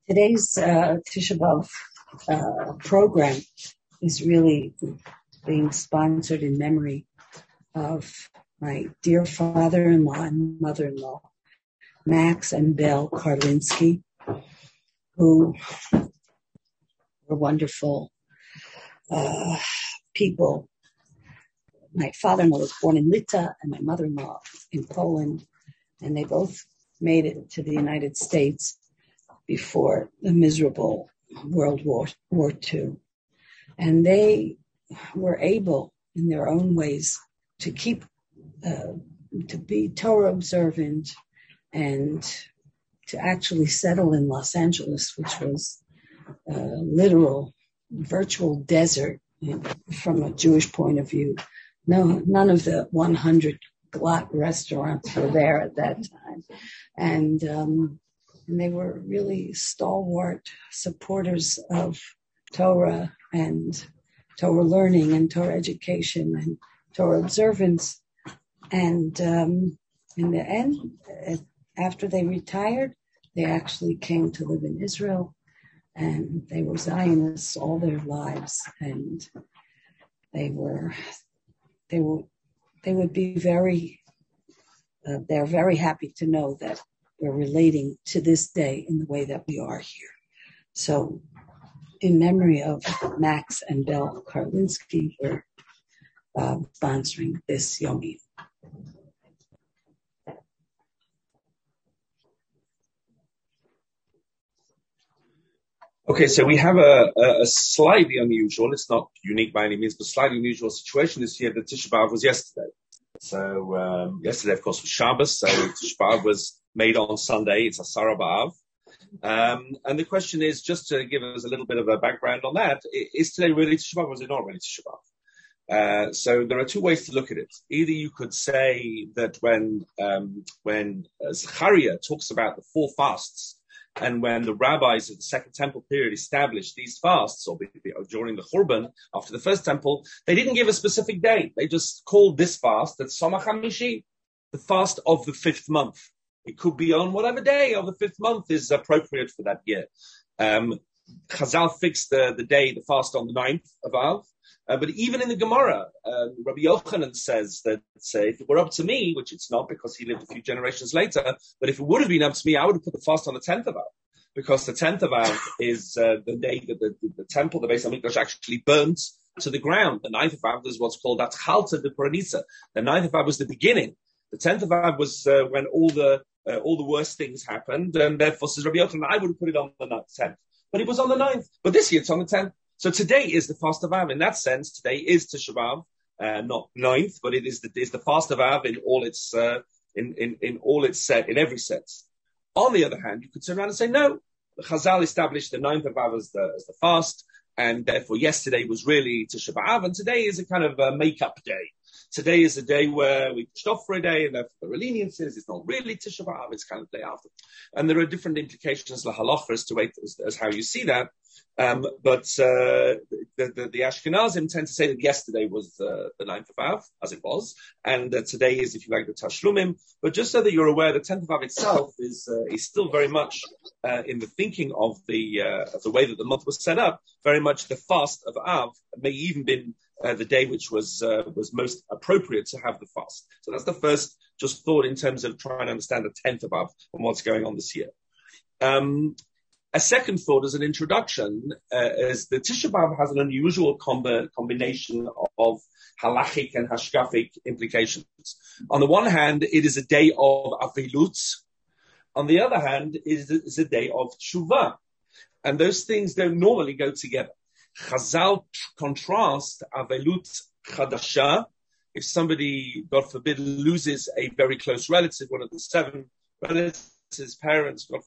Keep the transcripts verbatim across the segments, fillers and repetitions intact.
today's uh, Tisha B'Av uh, program is really being sponsored in memory of my dear father-in-law and mother-in-law, Max and Belle Karlinsky, who were wonderful uh, people. My father-in-law was born in Lita and my mother-in-law in Poland, and they both made it to the United States before the miserable World War, War Two. And they were able, in their own ways, to keep, uh, to be Torah observant and to actually settle in Los Angeles, which was a literal, virtual desert from a Jewish point of view. No, none of the one hundred glot restaurants were there at that time. And, um, and they were really stalwart supporters of Torah and Torah learning and Torah education and Torah observance. And um, in the end, after they retired, they actually came to live in Israel, and they were Zionists all their lives, and they were, they were, they would be very, uh, they're very happy to know that we're relating to this day in the way that we are here. So, in memory of Max and Belle Karlinsky, we're uh, sponsoring this Yom Yom. Okay, so we have a, a, a slightly unusual, it's not unique by any means, but slightly unusual situation this year. The Tisha B'Av was yesterday. So um, yesterday, of course, was Shabbos, so Tisha B'Av was made on Sunday. It's Asara B'Av. Um, and the question is, just to give us a little bit of a background on that, is today really Tisha B'Av or is it not really Tisha B'Av? Uh, so there are two ways to look at it. Either you could say that when um, when uh, Zechariah talks about the four fasts, and when the rabbis of the Second Temple period established these fasts, or during the Churban, after the First Temple, they didn't give a specific day. They just called this fast the Tzom HaChamishi, the fast of the fifth month. It could be on whatever day of the fifth month is appropriate for that year. Um, Chazal fixed the, the day, the fast on the ninth of Av. Uh, but even in the Gemara, uh, Rabbi Yochanan says that say, if it were up to me, which it's not because he lived a few generations later, but if it would have been up to me, I would have put the fast on the tenth of Av. Because the tenth of Av is uh, the day that the, the, the temple, the Beis HaMikdash, actually burnt to the ground. The ninth of Av is what's called Atchalta de Poranitza. The ninth of Av was the beginning. The tenth of Av was uh, when all the uh, all the worst things happened, and therefore, says Rabbi Yochanan, I would have put it on the tenth. But it was on the ninth. But this year it's on the tenth. So today is the fast of Av. In that sense, today is Tisha B'Av, uh, not ninth, but it is the, is the fast of Av in all its, uh, in, in, in all its set, in every sense. On the other hand, you could turn around and say, no, the Chazal established the ninth of Av as the, as the fast, and therefore yesterday was really Tisha B'Av, and today is a kind of a make-up day. Today is a day where we stop for a day, and therefore there are leniencies. It's not really Tisha B'Av, it's kind of the day after. And there are different implications, la halacha, as to wait, as, as how you see that. Um, but uh, the, the, the Ashkenazim tend to say that yesterday was uh, the ninth of Av, as it was, and uh, today is, if you like, the Tashlumim. But just so that you're aware, the tenth of Av itself is uh, is still very much uh, in the thinking of the uh, of the way that the month was set up. Very much the fast of Av may even been uh, the day which was uh, was most appropriate to have the fast. So that's the first just thought in terms of trying to understand the tenth of Av and what's going on this year. Um, A second thought as an introduction uh, is the Tisha B'Av has an unusual comb- combination of halachic and hashkafic implications. On the one hand, it is a day of avilut. On the other hand, it is a day of tshuva. And those things don't normally go together. Chazal contrast avilut chadasha. If somebody, God forbid, loses a very close relative, one of the seven relatives, parents, God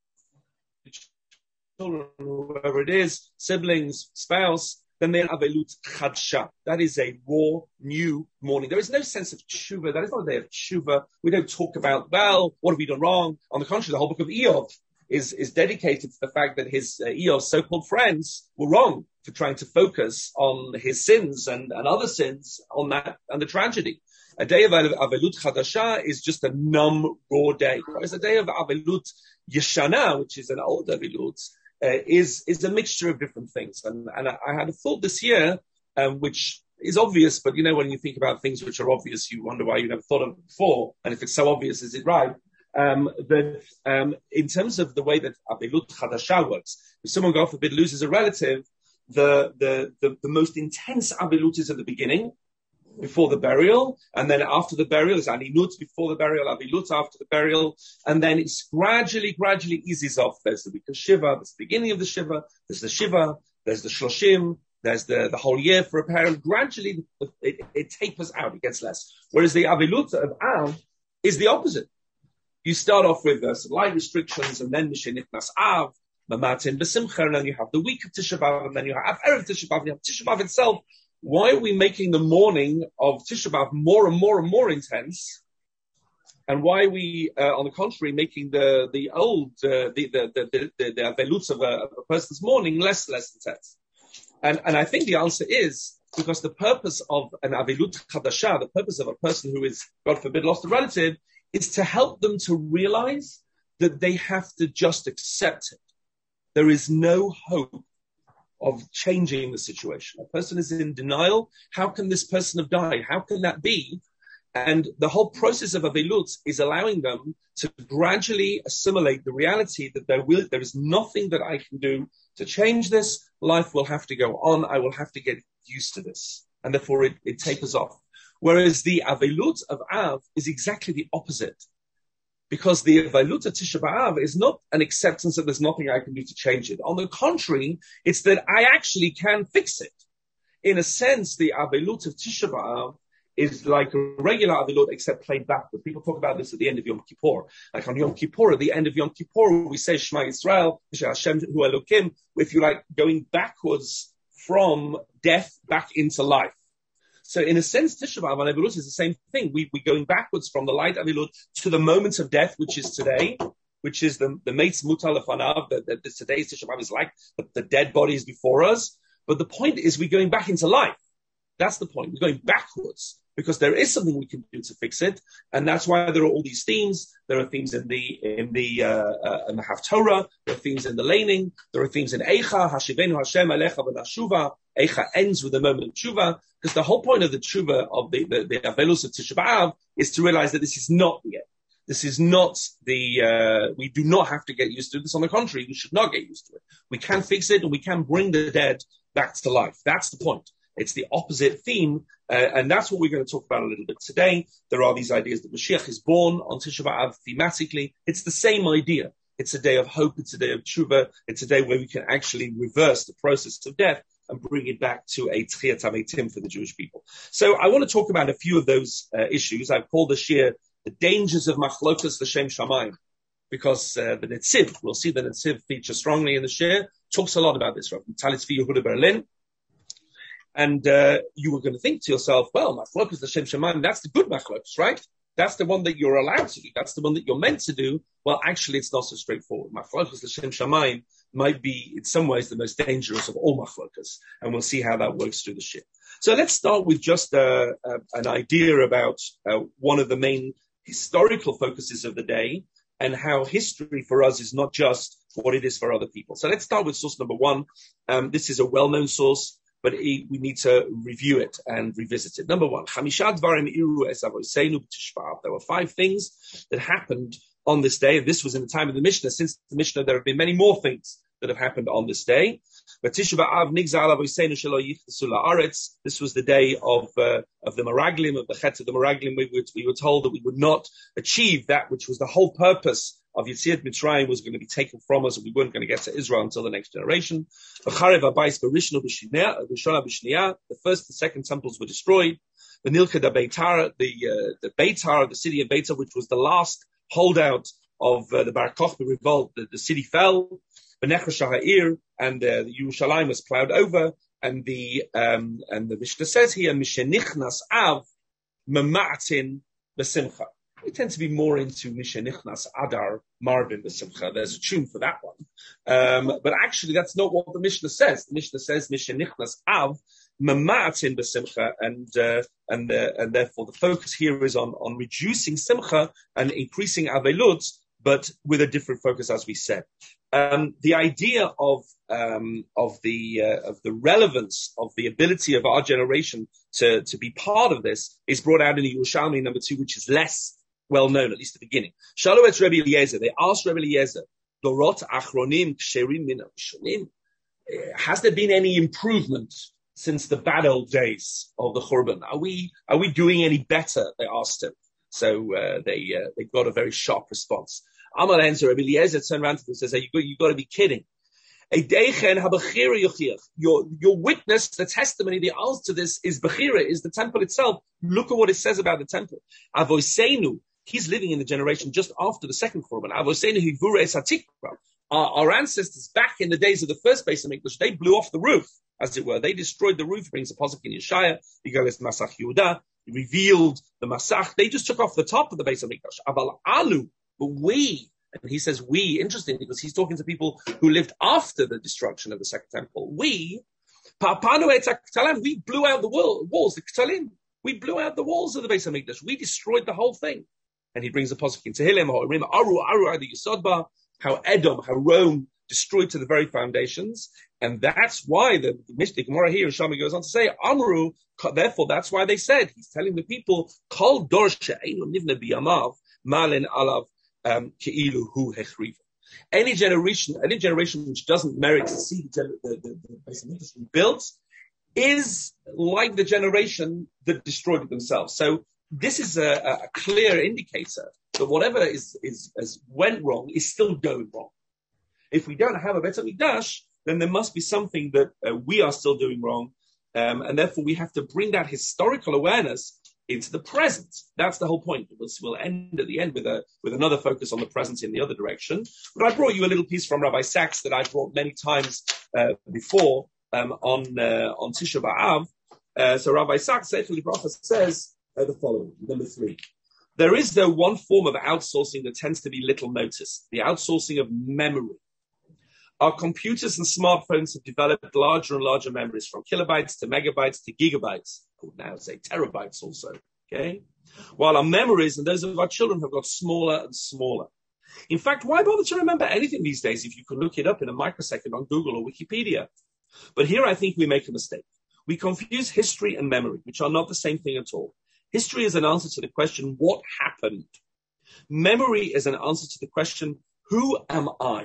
children, whoever it is, siblings, spouse, then they're avelut chadsha. That is a raw, new morning. There is no sense of tshuva. That is not a day of tshuva. We don't talk about, well, what have we done wrong? On the contrary, the whole book of Eov is, is dedicated to the fact that his uh, Eov's so-called friends were wrong for trying to focus on his sins and, and other sins on that and the tragedy. A day of Avelut Chadasha is just a numb, raw day. Whereas a day of Avelut Yeshana, which is an old Avelut, uh, is, is a mixture of different things. And, and I, I had a thought this year, um, which is obvious, but you know, when you think about things which are obvious, you wonder why you never thought of it before. And if it's so obvious, is it right? Um, that, um, in terms of the way that Avelut Chadasha works, if someone, God forbid, loses a relative, the, the, the, the most intense Avelut is at the beginning, before the burial, and then after the burial is Aninut before the burial, Avilut after the burial, and then it's gradually, gradually eases off. There's the week of Shiva, there's the beginning of the Shiva, there's the Shiva, there's the Shloshim, there's the, the whole year for a parent. Gradually, it, it tapers out, it gets less. Whereas the Avilut of Av is the opposite. You start off with uh, some light restrictions, and then Mishenitnas Av, Mamatin B'Simcha, and then you have the week of Tisha B'Av, and then you have Erev Tisha B'Av, and you have Tisha B'Av itself. Why are we making the morning of Tisha B'Av more and more and more intense? And why are we, uh, on the contrary, making the the old uh, the the the the, the aveluts of a, of a person's mourning less less intense? And and I think the answer is because the purpose of an avelut chadasha, the purpose of a person who is, God forbid, lost a relative, is to help them to realize that they have to just accept it. There is no hope of changing the situation. A person is in denial. How can this person have died? How can that be? And the whole process of Avelut is allowing them to gradually assimilate the reality that there will, there is nothing that I can do to change this. Life will have to go on. I will have to get used to this. And therefore it, it tapers off. Whereas the Avelut of Av is exactly the opposite. Because the Avelut of Tisha B'Av is not an acceptance that there's nothing I can do to change it. On the contrary, it's that I actually can fix it. In a sense, the Avelut of Tisha B'Av is like a regular Avelut, except played backward. People talk about this at the end of Yom Kippur. Like on Yom Kippur, at the end of Yom Kippur, we say Shema Yisrael, Hashem Hu Elokim, if you like, going backwards from death back into life. So in a sense, Tisha B'Av and Avelut is the same thing. We, we're going backwards from the light Avelut to the moment of death, which is today, which is the, the Meitz Mutal Lefanav, that the, the, today's Tisha B'Av is like the, the dead body is before us. But the point is we're going back into life. That's the point. We're going backwards because there is something we can do to fix it. And that's why there are all these themes. There are themes in the, in the, uh, uh, in the Haftorah. There are themes in the Laning. There are themes in Eicha, Hashivenu Hashem Alecha V'Nashuva. Eicha ends with the moment of Tshuva, because the whole point of the Tshuva of the, the, the Avelus of Tisha B'Av is to realize that this is not the end. This is not the, uh, we do not have to get used to this. On the contrary, we should not get used to it. We can fix it and we can bring the dead back to life. That's the point. It's the opposite theme, uh, and that's what we're going to talk about a little bit today. There are these ideas that Mashiach is born on Tisha B'Av thematically. It's the same idea. It's a day of hope. It's a day of tshuva. It's a day where we can actually reverse the process of death and bring it back to a Tchiyat HaMeitim for the Jewish people. So I want to talk about a few of those uh, issues. I've called this year the dangers of Machlokas L'Shem Shamayim, because uh, the Netziv, we'll see the Netziv feature strongly in the shir, talks a lot about this, right? From Talis Fi Yehuda Berlin. And uh, you were going to think to yourself, well, Machlokas L'Shem Shamayim, that's the good Machlokas, right? That's the one that you're allowed to do. That's the one that you're meant to do. Well, actually, it's not so straightforward. Machlokas L'Shem Shamayim might be, in some ways, the most dangerous of all machlokas. And we'll see how that works through the shir. So let's start with just uh, uh, an idea about uh, one of the main historical focuses of the day and how history for us is not just what it is for other people. So let's start with source number one. Um, this is a well-known source, but it, we need to review it and revisit it. Number one, Chamisha Dvarim Iru Es Avoseinu B'Tisha B'Av. There were five things that happened on this day. This was in the time of the Mishnah. Since the Mishnah, there have been many more things that have happened on this day. But Tisha B'Av Nigzal Avoseinu Shelo Yichtasu La'aretz. This was the day of uh, of the Meraglim, of the Chet of the Meraglim. We were, we were told that we would not achieve that which was the whole purpose of Yetziat Mitzrayim was going to be taken from us, and we weren't going to get to Israel until the next generation. The first and second temples were destroyed. The Nilka da Beitar, the uh, the Beitar, the city of Beitar, which was the last holdout of uh, the Bar Kokhba revolt, the, the city fell. The Nechra Shaha'ir, and uh, the Yerushalayim was plowed over, and the um, and the Mishnah says here, Mishenichnas Av Mema'atin B'Simcha. We tend to be more into Misha Nichnas Adar Marbin B'Simcha. There's a tune for that one. Um, but actually, that's not what the Mishnah says. The Mishnah says Misha Nichnas Av Mama'atin B'Simcha, and uh, and uh, and therefore the focus here is on on reducing Simcha and increasing Avelut, but with a different focus, as we said. Um, the idea of um, of the uh, of the relevance of the ability of our generation to to be part of this is brought out in the Yerushalmi number two, which is less well known, at least at the beginning. Shaluetz Rebbe Eliezer, they asked Rebbe Eliezer, Dorot Achronim Ksherim Min Rishonim, has there been any improvement since the bad old days of the Churban? Are we are we doing any better? They asked him. So uh, they uh, they got a very sharp response. Amar answer, Rebbe Eliezer turned around to them and says, hey, you got you got to be kidding. Your, your witness, the testimony, the answer to this is Bechira, is the temple itself. Look at what it says about the temple. Avoseinu, he's living in the generation just after the second Churban. Avoseinu hivure esatikra. Our ancestors back in the days of the first Beis HaMikdash, they blew off the roof, as it were. They destroyed the roof, brings a pasuk in Yeshaya, Yigalis Masach Yehuda, revealed the Masach. They just took off the top of the Beis HaMikdash. Aval alu, but we, and he says we, interesting, because he's talking to people who lived after the destruction of the second temple. We, we blew out the walls, the Ktalim. We blew out the walls of the Beis HaMikdash. We destroyed the whole thing. And he brings a pasuk in Tehillim, Aru, Aru, the Yisodba, how Edom, how Rome destroyed to the very foundations. And that's why the Mishnah Gemara here, Shami goes on to say, Amru, therefore that's why they said, he's telling the people, Kol Dor she'einu nivne biyamav, malin alav, Um, any generation, any generation which doesn't merit to see the, the, the, the Beis HaMikdash rebuilt is like the generation that destroyed it themselves. So this is a, a clear indicator that whatever is, is, is went wrong is still going wrong. If we don't have a Beis HaMikdash, then there must be something that uh, we are still doing wrong. Um, and therefore we have to bring that historical awareness into the present. That's the whole point. We'll, we'll end at the end with a with another focus on the present in the other direction. But I brought you a little piece from Rabbi Sachs that I brought many times uh, before um, on uh, on Tisha B'Av. Uh, so Rabbi Sachs says uh, the following: number three, there is though one form of outsourcing that tends to be little noticed: the outsourcing of memory. Our computers and smartphones have developed larger and larger memories, from kilobytes to megabytes to gigabytes. I would now say terabytes also, okay? While our memories and those of our children have got smaller and smaller. In fact, why bother to remember anything these days if you can look it up in a microsecond on Google or Wikipedia? But here I think we make a mistake. We confuse history and memory, which are not the same thing at all. History is an answer to the question, what happened? Memory is an answer to the question, who am I?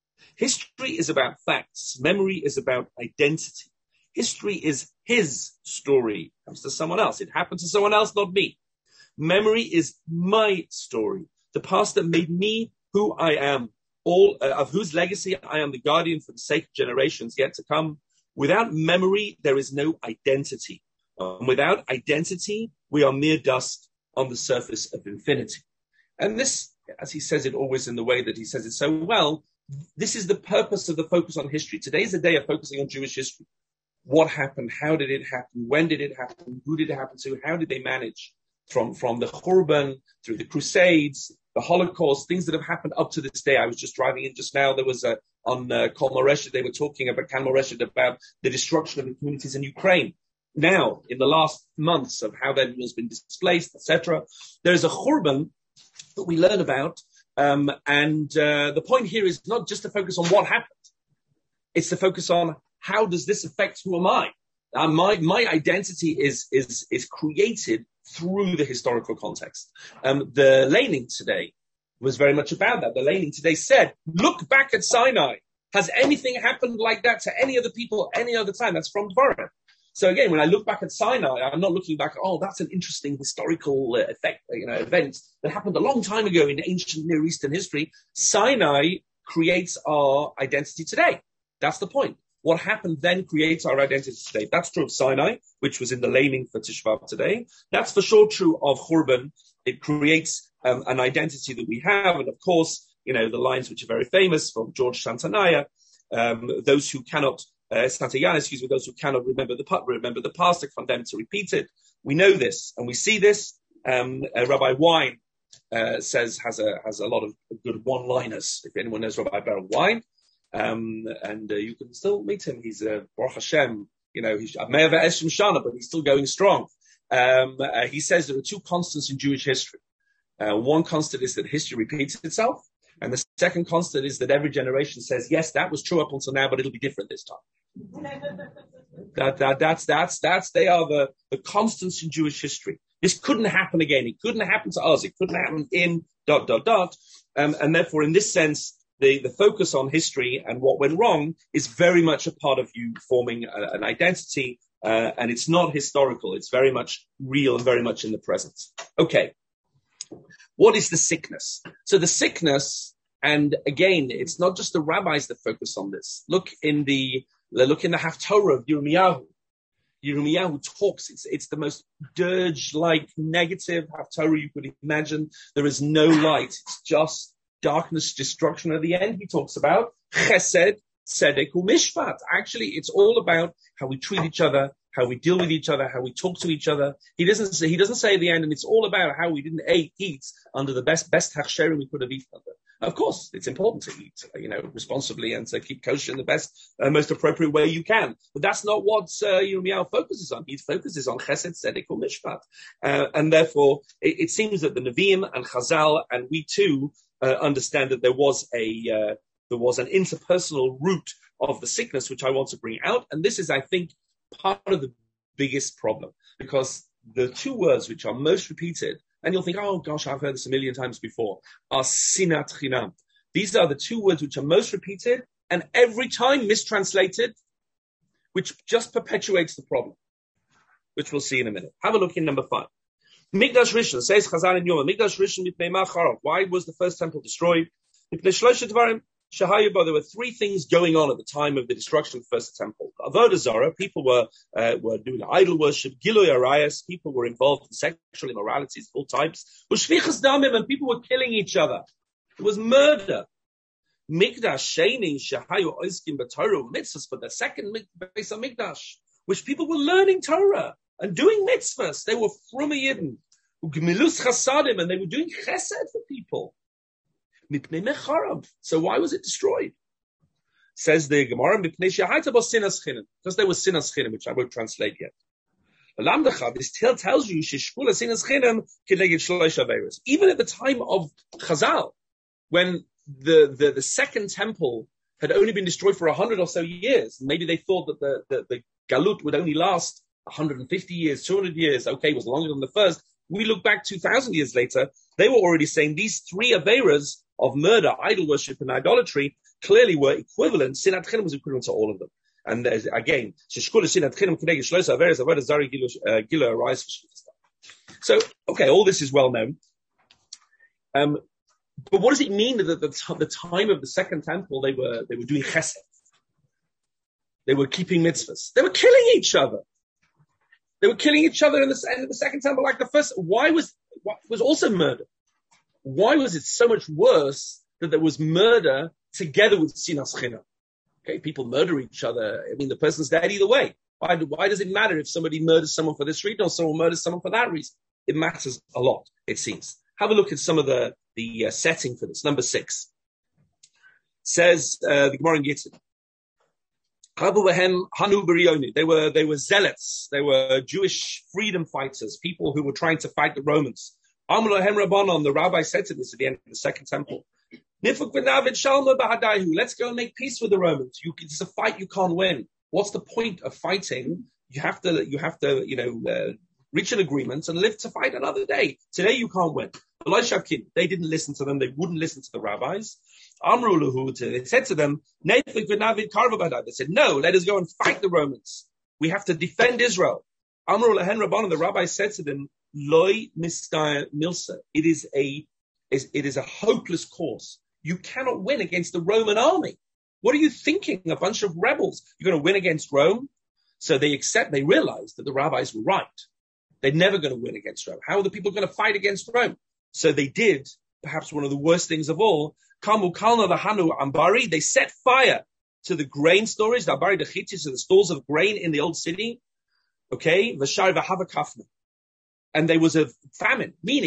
History is about facts. Memory is about identity. History is his story. It comes to someone else. It happened to someone else, not me. Memory is my story. The past that made me who I am, all uh, of whose legacy I am the guardian for the sake of generations yet to come. Without memory, there is no identity. And without identity, we are mere dust on the surface of infinity. And this, as he says it always in the way that he says it so well, this is the purpose of the focus on history. Today is a day of focusing on Jewish history. What happened? How did it happen? When did it happen? Who did it happen to? How did they manage? From, from the Churban, through the Crusades, the Holocaust, things that have happened up to this day. I was just driving in just now. There was a, on uh, Kol Moreshet, they were talking about Kol Moreshet, about the destruction of the communities in Ukraine. Now, in the last months of how that has been displaced, et cetera, there is a Churban that we learn about. Um, and uh, the point here is not just to focus on what happened. It's to focus on how does this affect who am I? Uh, my my identity is is is created through the historical context. Um, the Leining today was very much about that. The Leining today said, look back at Sinai. Has anything happened like that to any other people any other time? That's from Dvarim. So again, when I look back at Sinai, I'm not looking back, oh, that's an interesting historical uh, effect, you know, event that happened a long time ago in ancient Near Eastern history. Sinai creates our identity today. That's the point. What happened then creates our identity today. That's true of Sinai, which was in the Leining for Tisha B'Av today. That's for sure true of Churban. It creates um, an identity that we have. And of course, you know, the lines which are very famous from George Santayana, um, those who cannot Uh, Santayana, excuse me, those who cannot remember the remember the past are condemned to repeat it. We know this, and we see this. Um, uh, Rabbi Wein uh, says has a has a lot of good one-liners. If anyone knows Rabbi Baruch Wein, um, and uh, you can still meet him. He's a uh, Baruch Hashem. You know, he's Me'av Eshem Shana, but he's still going strong. Um, uh, he says there are two constants in Jewish history. Uh, one constant is that history repeats itself, and the second constant is that every generation says, "Yes, that was true up until now, but it'll be different this time." that, that, that's, that's, that's, they are the, the constants in Jewish history. This couldn't happen again. It couldn't happen to us. It couldn't happen in dot, dot, dot. Um, and therefore, in this sense, the, the focus on history and what went wrong is very much a part of you forming a, an identity. Uh, and it's not historical. It's very much real and very much in the present. Okay. What is the sickness? So the sickness, and again, it's not just the rabbis that focus on this. Look in the, look in the Haftorah of Yirmiyahu. Yirmiyahu talks, it's, it's the most dirge-like negative Haftorah you could imagine. There is no light. It's just darkness, destruction. At the end, he talks about chesed, tzedek, umishpat. Actually, it's all about how we treat each other, how we deal with each other, how we talk to each other. He doesn't say, he doesn't say at the end, and it's all about how we didn't eat, eat under the best, best hachsherim we could have eaten under. Of course, it's important to eat, you know, responsibly and to keep kosher in the best, uh, most appropriate way you can. But that's not what uh, Yirmiyahu focuses on. He focuses on chesed, tzedek, or mishpat. Uh, and therefore, it, it seems that the Nevi'im and Chazal and we too uh, understand that there was a, uh, there was an interpersonal root of the sickness, which I want to bring out. And this is, I think, part of the biggest problem, because the two words which are most repeated, and you'll think, oh gosh, I've heard this a million times before, are sinat chinam. These are the two words which are most repeated and every time mistranslated, which just perpetuates the problem, which we'll see in a minute. Have a look in number five. Mikdash Rishon, says Chazal in Yom, Mikdash Rishon mipnei ma charav. Why was the first temple destroyed? Mipnei shlosha dvarim. There were three things going on at the time of the destruction of the first temple. Avodah Zarah, people were uh, were doing idol worship. Gilui Arayas, people were involved in sexual immoralities of all types. Ushvichas damim, and people were killing each other. It was murder. Mikdash Sheni Shahayu Oiskim B'Torah mitzvahs, for the second Beis Hamikdash, which people were learning Torah and doing mitzvahs. They were from a Yidden. Ugmilus Chasadim, and they were doing chesed for people. So why was it destroyed? Says the Gemara, because there was sinas chinim, which I won't translate yet. This still tells you even at the time of Chazal, when the, the, the second temple had only been destroyed for a hundred or so years, maybe they thought that the, the, the Galut would only last one hundred fifty years, two hundred years. Okay, it was longer than the first. We look back two thousand years later, they were already saying these three Averas of murder, idol worship, and idolatry clearly were equivalent. Sinat Chinim was equivalent to all of them. And again, so, okay, all this is well known. Um, but what does it mean that at the, t- the time of the second temple, they were, they were doing chesed? They were keeping mitzvahs. They were killing each other. They were killing each other in the, in the second temple like the first. Why was, what was also murder? Why was it so much worse that there was murder together with sinas chinam? Okay, people murder each other. I mean, the person's dead either way. Why, why does it matter if somebody murders someone for this reason or someone murders someone for that reason? It matters a lot, it seems. Have a look at some of the, the uh, setting for this. Number six. Says, uh, the Gemara in Gittin. They were, they were zealots. They were Jewish freedom fighters, people who were trying to fight the Romans. The rabbi said to this at the end of the second temple. Let's go and make peace with the Romans. You, it's a fight you can't win. What's the point of fighting? You have to, you have to, you know, uh, reach an agreement and live to fight another day. Today you can't win. They didn't listen to them. They wouldn't listen to the rabbis. They said to them, they said, no, let us go and fight the Romans. We have to defend Israel. The rabbi said to them, Loi milsa. It is a, it is a hopeless cause. You cannot win against the Roman army. What are you thinking? A bunch of rebels. You're going to win against Rome? So they accept, they realized that the rabbis were right. They're never going to win against Rome. How are the people going to fight against Rome? So they did, perhaps one of the worst things of all, Kamu Kalna the Hanu Ambari, they set fire to the grain storage, the Ambari the Chitis, to the stores of grain in the old city. Okay? Vashar Vahavakafna. And there was a famine, meaning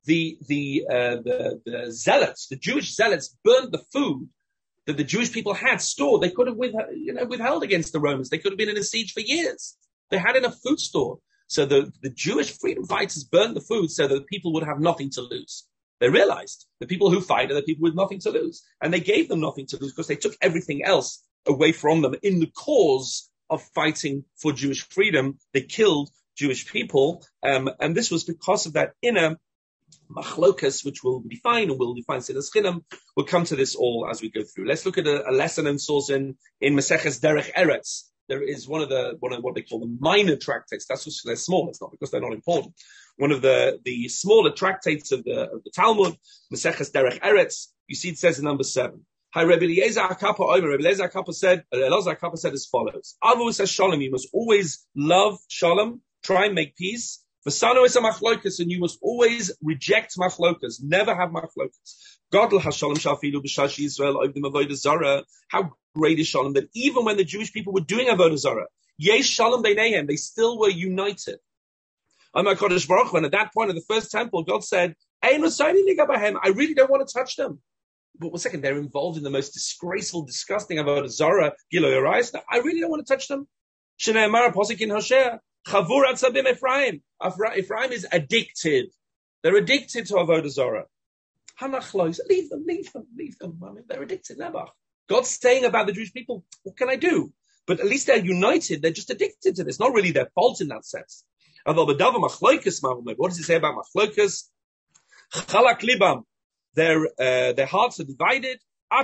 the the, uh, the the zealots, the Jewish zealots, burned the food that the Jewish people had stored. They could have with, you know, withheld against the Romans. They could have been in a siege for years. They had enough food stored. So the, the Jewish freedom fighters burned the food so that the people would have nothing to lose. They realized the people who fight are the people with nothing to lose. And they gave them nothing to lose because they took everything else away from them in the cause of fighting for Jewish freedom. They killed Jewish people. Um, and this was because of that inner machlokas, which we'll define, and we'll define Sinas Chinam. We'll come to this all as we go through. Let's look at a, a lesson and source in, in Maseches Derech Eretz. There is one of the, one of what they call the minor tractates. That's just, they're small. It's not because they're not important. One of the, the smaller tractates of the, of the Talmud, Maseches Derech Eretz. You see, it says in number seven. Hi, Rebbe Eliezer HaKappa Omer. Rebbe Eliezer HaKappa said, Eliezer HaKappa said as follows. Avu says Shalom. You must always love Shalom. Try and make peace. V'sano is a machlokas, and you must always reject machlokas. Never have machlokas. Godel hashalom shafilu b'shashi Yisrael oivdim avodah zara. How great is shalom that even when the Jewish people were doing avodah zara, yesh shalom beinehem, they still were united. Amar Kodesh Baruch Hu, and at that point in the first temple, God said, I really don't want to touch them. But one second, they're involved in the most disgraceful, disgusting avodah zara, Gilo Yorais. I really don't want to touch them. Shnei Amar Posik in Hosea. Chavur Atzabim Ephraim. Ephraim is addicted. They're addicted to avodah zara. Hanachlos, leave them, leave them, leave them. I mean, they're addicted. Nebuch. God's saying about the Jewish people, what can I do? But at least they're united. They're just addicted to this. Not really their fault in that sense. What does it say about machlokas? Chalak libam. Their uh, their hearts are divided.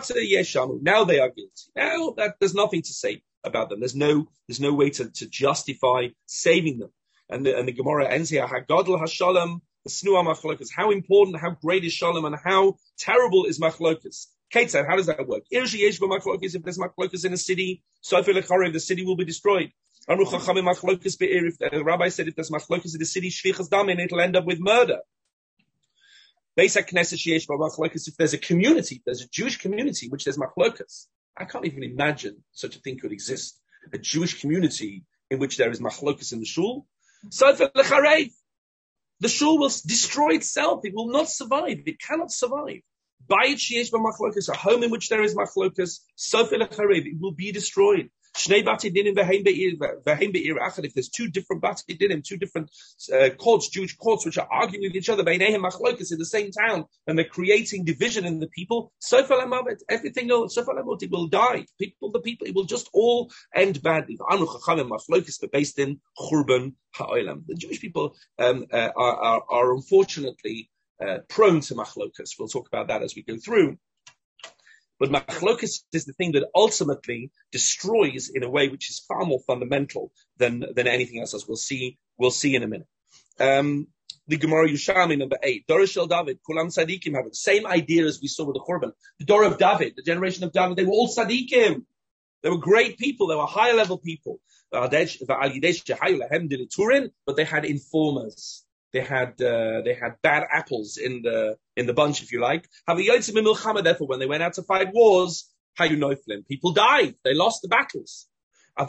Now they are guilty. Now that there's nothing to say about them. There's no there's no way to, to justify saving them. And the, and the Gemara ends here. Hagadol hashalom snua machlokas. How important, how great is shalom, and how terrible is machlokas. Ketzad, how does that work? If there's machlokas in a city, so if the city will be destroyed. The rabbi said if there's machlokas in the city, shvichas damin, it'll end up with murder. Basic Knesset machlokas. If there's a community, if there's a Jewish community which there's machlokas, I can't even imagine such a thing could exist. A Jewish community in which there is machlokas in the shul. The shul will destroy itself. It will not survive. It cannot survive. A home in which there is machlokas, it will be destroyed. If there's two different bati dinim, two different uh, courts, Jewish courts, which are arguing with each other, machlokas in the same town, and they're creating division in the people, everything else, it will die. People, the people, it will just all end badly. Based in Churban Ha'olam. The Jewish people um, uh, are, are, are unfortunately uh, prone to machlokas. We'll talk about that as we go through. But machlokas is the thing that ultimately destroys in a way which is far more fundamental than, than anything else, as we'll see, we'll see in a minute. Um, the Gemara Yerushalmi, number eight. Dor Shel David, Kulam Tzadikim have the same idea as we saw with the Churban. The Dor of David, the generation of David, they were all Tzadikim. They were great people. They were high level people. But they had informers. They had uh, they had bad apples in the in the bunch, if you like. Therefore, when they went out to fight wars, people died. They lost the battles. But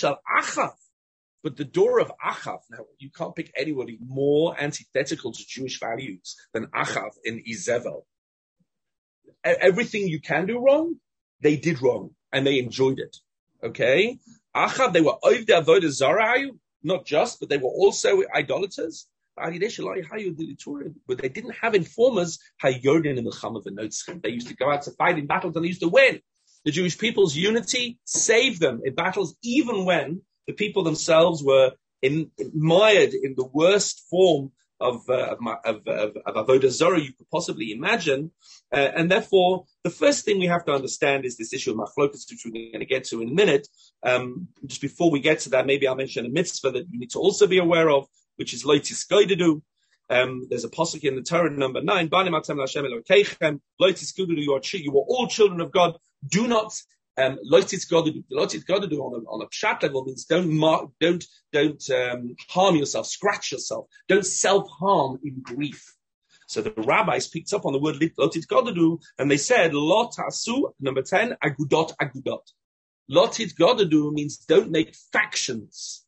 the door of Achav, now you can't pick anybody more antithetical to Jewish values than Achav in Izevel. Everything you can do wrong, they did wrong, and they enjoyed it. Okay, Achav, they were over the avodah zara, not just, but they were also idolaters. But they didn't have informers. They used to go out to fight in battles and they used to win. The Jewish people's unity saved them in battles, even when the people themselves were in, mired in the worst form of, uh, of, of, of, of avodah zara you could possibly imagine. Uh, and therefore, the first thing we have to understand is this issue of machlokas, which we're going to get to in a minute. Um, just before we get to that, maybe I'll mention a mitzvah that you need to also be aware of, which is loitis goidedu. Um, there's a pasuk in the Torah, number nine. Banim atem l'Hashem Elokeichem. Loitis goidedu. You are you are all children of God. Do not um, loitis goidedu. Loitis goidedu on a on a pshat level means don't mark, don't don't um, harm yourself, scratch yourself, don't self harm in grief. So the rabbis picked up on the word loitis goidedu, and they said lot asu. Number ten, agudot agudot. Lotit goidedu means don't make factions.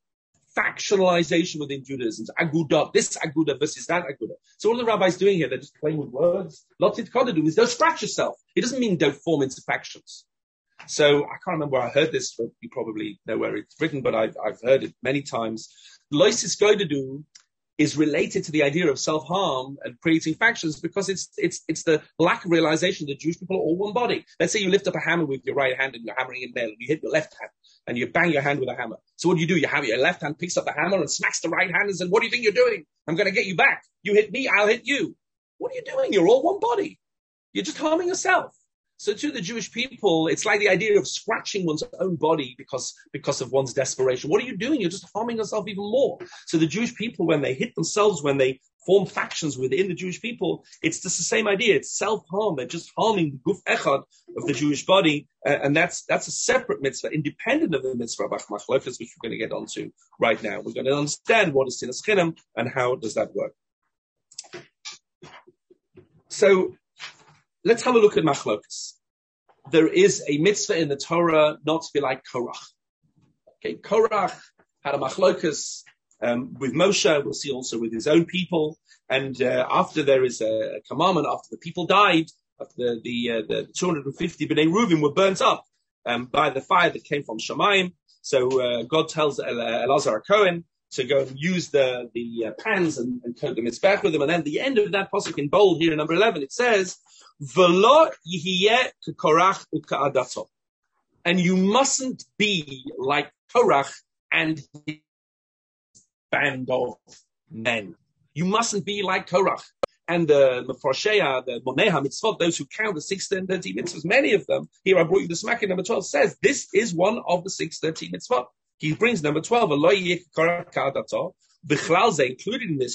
factionalization within Judaism. Aguda, this Aguda versus that Aguda. So what are the rabbis doing here? They're just playing with words. Lotit Kodadu means don't scratch yourself. It doesn't mean don't form into factions. So I can't remember where I heard this, but you probably know where it's written, but I've, I've heard it many times. Loisis Kodadu is related to the idea of self-harm and creating factions because it's it's it's the lack of realization that Jewish people are all one body. Let's say you lift up a hammer with your right hand and you're hammering it nail, and you hit your left hand and you bang your hand with a hammer. So what do you do? You have your left hand picks up the hammer and smacks the right hand and says, what do you think you're doing? I'm going to get you back. You hit me, I'll hit you. What are you doing? You're all one body. You're just harming yourself. So to the Jewish people, it's like the idea of scratching one's own body because, because of one's desperation. What are you doing? You're just harming yourself even more. So the Jewish people, when they hit themselves, when they form factions within the Jewish people, it's just the same idea. It's self-harm. They're just harming the guf echad of the Jewish body. Uh, and that's, that's a separate mitzvah, independent of the mitzvah of machlokas, which we're going to get onto right now. We're going to understand what is sinas chinam and how does that work. So let's have a look at machlokas. There is a mitzvah in the Torah not to be like Korach. Okay, Korach had a machlokas um, with Moshe. We'll see also with his own people. And uh, after there is a, a commandment, after the people died, after the the, uh, the two hundred fifty Bnei Reuven were burnt up um, by the fire that came from Shamayim. So uh, God tells Elazar Cohen to go and use the the uh, pans and, and coat the mizbech with them. And then at the end of that pasuk in bold here in number eleven, it says, "V'lo yihiyeh kekorach u'ka'adato," and you mustn't be like Korach and his band of men. You mustn't be like Korach. And the Mefarshei, the Moneha mitzvot, those who count the six and thirteen mitzvahs, many of them, here I brought you the smack in number twelve, says this is one of the six thirteen mitzvot. He brings number twelve, included in this,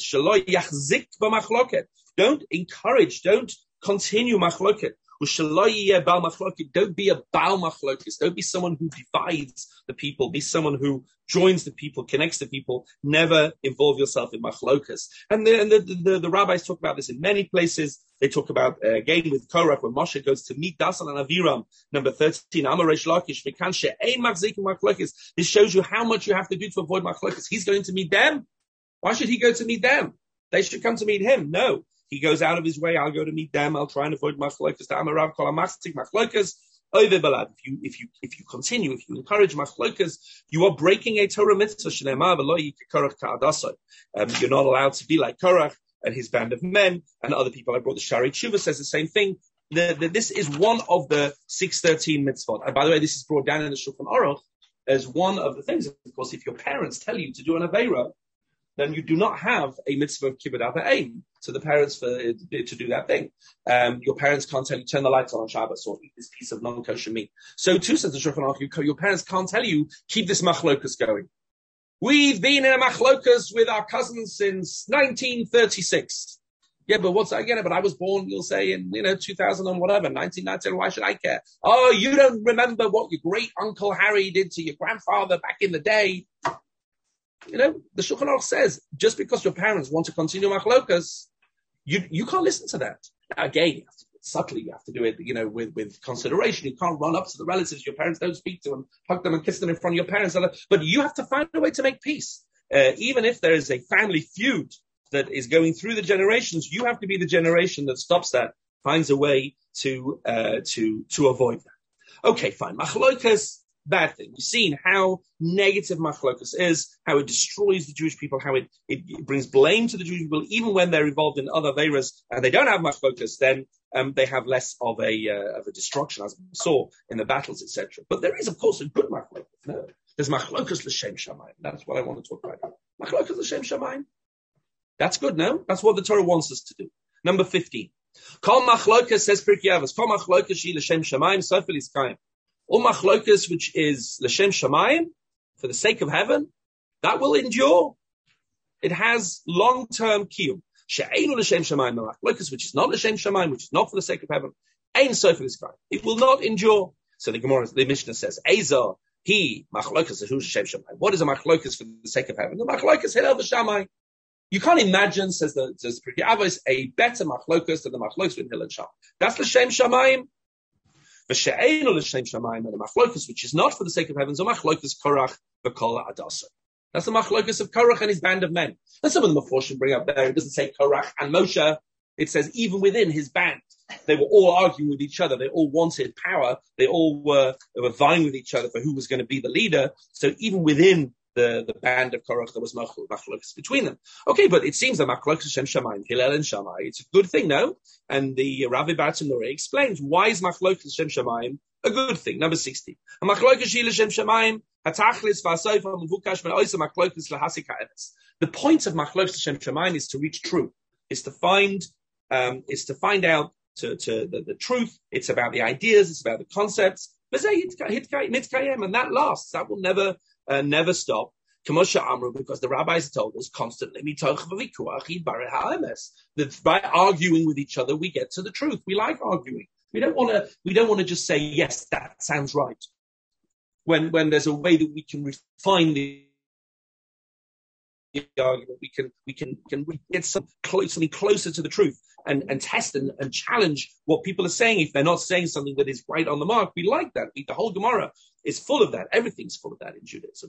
don't encourage, don't continue machloket. Don't be a bal machlokes. Don't be someone who divides the people. Be someone who joins the people, connects the people. Never involve yourself in machlokas. And, the, and the, the, the rabbis talk about this in many places. They talk about, uh, again, with Korach, when Moshe goes to meet Dasan and Aviram, number thirteen, Amaresh Lakish, Mekanshe, Ein Machzik Machlokas. This shows you how much you have to do to avoid machlokas. He's going to meet them. Why should he go to meet them? They should come to meet him. No. He goes out of his way. I'll go to meet them. I'll try and avoid machlokas. Amarav kol hamachzik machlokas over balad. If you if you if you continue, if you encourage machlokas, you are breaking a Torah mitzvah. Shneimar v'lo yikorach ka'adasai. You're not allowed to be like Korach and his band of men and other people. I brought the Shari Tshuva says the same thing. The, the, this is one of the six thirteen mitzvot. And by the way, this is brought down in the Shulchan Aruch as one of the things. Of course, if your parents tell you to do an aveira, then you do not have a mitzvah of kibbud avayim. So the parents for to do that thing. Um, your parents can't tell you turn the lights on on Shabbos or eat this piece of non-kosher meat. So too says the Shulchan Aruch, your parents can't tell you keep this machlokas going. We've been in a machlokas with our cousins since nineteen thirty-six. Yeah, but what's I get it? But I was born, you'll say, in you know two thousand and whatever, nineteen ninety. Why should I care? Oh, you don't remember what your great uncle Harry did to your grandfather back in the day. You know, the Shulchan Aruch says, just because your parents want to continue machlokas, you you can't listen to that. Now, again, you have to do it subtly, you have to do it, you know, with, with consideration. You can't run up to the relatives your parents don't speak to and hug them and kiss them in front of your parents. But you have to find a way to make peace. Uh, even if there is a family feud that is going through the generations, you have to be the generation that stops that, finds a way to uh, to to avoid that. Okay, fine. Machlokas, bad thing. We've seen how negative machlokas is, how it destroys the Jewish people, how it, it, it brings blame to the Jewish people, even when they're involved in other veiras and they don't have machlokas, then um, they have less of a uh, of a destruction, as we saw in the battles, et cetera. But there is, of course, a good machlokas. No, there's machlokas l'shem shamayim. That's what I want to talk about. Machlokas l'shem shamayim. That's good, no? That's what the Torah wants us to do. Number fifteen. Kol machlokas, says Pirkei Avos, kol machlokas shi l'shem shamayim, sofel iskayim. All machlokas, which is l'shem shamayim, for the sake of heaven, that will endure. It has long-term kiyum. She'einu l'shem shamayim, machlokas, which is not l'shem shamayim, which is not for the sake of heaven, ein sofel iskayim. It will not endure. So the Gemara, the Mishnah says, Ezer, he, machlokas, who's l'shem shamayim. What is a machlokas for the sake of heaven? The machlokas hillel v'shamayim. You can't imagine, says the says Pirkei Avos, a better machlokas than the machlokas with Hillel and Sham. That's l'shem shamayim. V'she'einu l'shem shamayim, and the machlokas which is not for the sake of heaven, so machlokas korach v'kol adasa. That's the machlokas of Korach and his band of men. And some of them, of course, should bring up there. It doesn't say Korach and Moshe. It says even within his band, they were all arguing with each other. They all wanted power. They all were, they were vying with each other for who was going to be the leader. So even within the, the band of Korach, there was machlokas between them. Okay, but it seems that machlokas Shem Shamayim, Hillel and Shammai, it's a good thing, no? And the Rabbi Bartanuri explains why is machlokas Shem Shamayim a good thing. Number sixty. Machlokas Shila Shem Shamayim, hatachlis v'asayfa muvukash v'oisa machlokas lahasik ha'emes. The point of machlokas Shem Shamayim is to reach truth, is to find, um, is to find out to, to the, the truth. It's about the ideas. It's about the concepts. And that lasts. That will never, uh, never stop. Because the rabbis told us constantly, that by arguing with each other, we get to the truth. We like arguing. We don't want to, we don't want to just say, yes, that sounds right. When, when there's a way that we can refine the argument, we can, we can, can get some close, something closer to the truth and, and test and, and challenge what people are saying. If they're not saying something that is right on the mark, we like that. We, the whole Gemara is full of that. Everything's full of that in Judaism.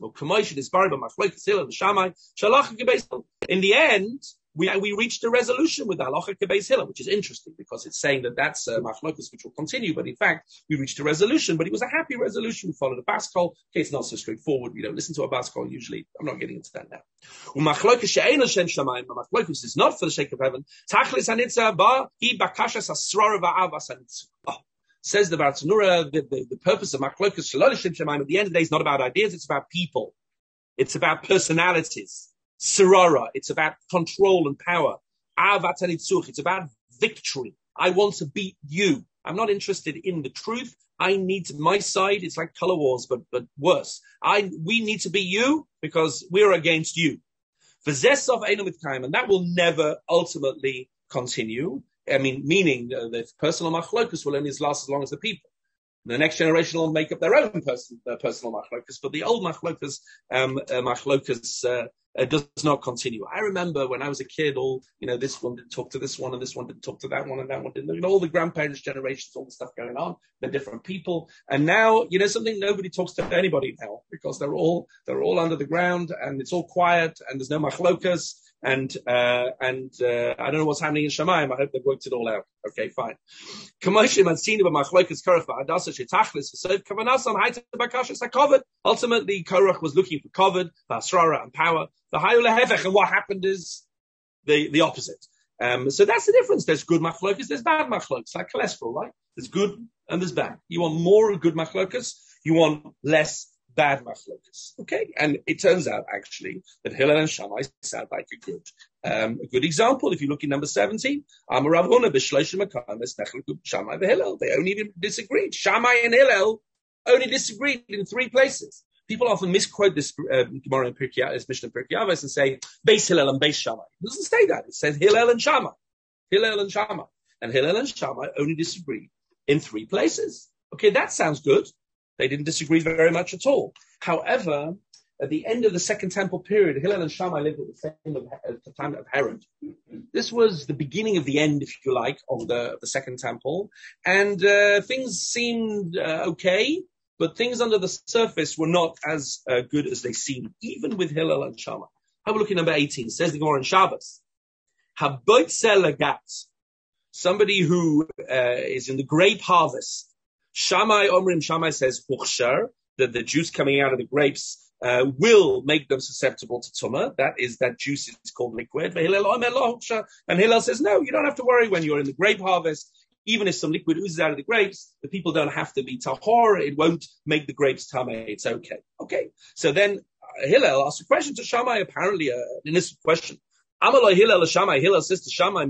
In the end, we, we reached a resolution with Halacha Kebeis Hillel, which is interesting because it's saying that that's uh, machlokas which will continue. But in fact, we reached a resolution, but it was a happy resolution. We followed a Baskol. Okay, it's not so straightforward. We don't listen to a Baskol usually. I'm not getting into that now. Machlokas she'ein Shem Shamayim. Machlokas is not for the sake of heaven. Tachlis hanitzah ba hi bakashas asrara va'avas hanitzah. Says the Bartanura, the, the, the purpose of machlokas shalol Shem Shamayim at the end of the day is not about ideas. It's about people. It's about personalities. Sarara, it's about control and power. Avat hanitzach, it's about victory. I want to beat you. I'm not interested in the truth. I need to, my side. It's like color wars, but but worse. I we need to be you because we're against you. V'zesov eino mitkaim, and that will never ultimately continue. I mean, meaning uh, the personal machlokus will only last as long as the people. The next generation will make up their own person, uh, personal machlokus, but the old machlokus, um, uh, machlokus, uh, uh, does not continue. I remember when I was a kid, all, you know, this one didn't talk to this one and this one didn't talk to that one and that one didn't, you know, all the grandparents' generations, all the stuff going on, they're different people. And now, you know, something, nobody talks to anybody now because they're all, they're all under the ground and it's all quiet and there's no machlokas. And, uh, and, uh, I don't know what's happening in Shamayim. I hope they've worked it all out. Okay, fine. Ultimately, Korach was looking for covered, Asrara and power. And what happened is the, the opposite. Um, so that's the difference. There's good machlokas, there's bad machlokas, like cholesterol, right? There's good and there's bad. You want more good machlokas, you want less bad machlokas. Okay? And it turns out, actually, that Hillel and Shammai sound like a good, um, a good example. If you look in number seventeen, Amar Rav Huna b'shloshim makamis nechlekut Shammai v'Hillel. They only disagreed. Shammai and Hillel only disagreed in three places. People often misquote this uh, Gemara in Pirkei Avos, this Mishnah in Pirkei Avos, and say Beis Hillel and Beis Shammai. It doesn't say that. It says Hillel and Shammai. Hillel and Shammai. And Hillel and Shammai only disagreed in three places. Okay, that sounds good. They didn't disagree very much at all. However, at the end of the Second Temple period, Hillel and Shammai lived at the, same of, at the time of Herod. This was the beginning of the end, if you like, of the, of the Second Temple. And uh, things seemed uh, okay, but things under the surface were not as uh, good as they seemed, even with Hillel and Shammai. Have a look at number eighteen. It says the Gemara in Shabbos. Haboitzel lagat. Somebody who uh, is in the grape harvest. Shammai Omrim, Shammai says, Huchshar, that the juice coming out of the grapes uh, will make them susceptible to tumah. That is, that juice is called liquid. And Hillel says, no, you don't have to worry when you're in the grape harvest. Even if some liquid oozes out of the grapes, the people don't have to be tahor. It won't make the grapes tameh. It's okay. Okay. So then uh, Hillel asks a question to Shammai, apparently uh, an innocent question. Amalai Hillel Shammai. Hillel says to Shammai,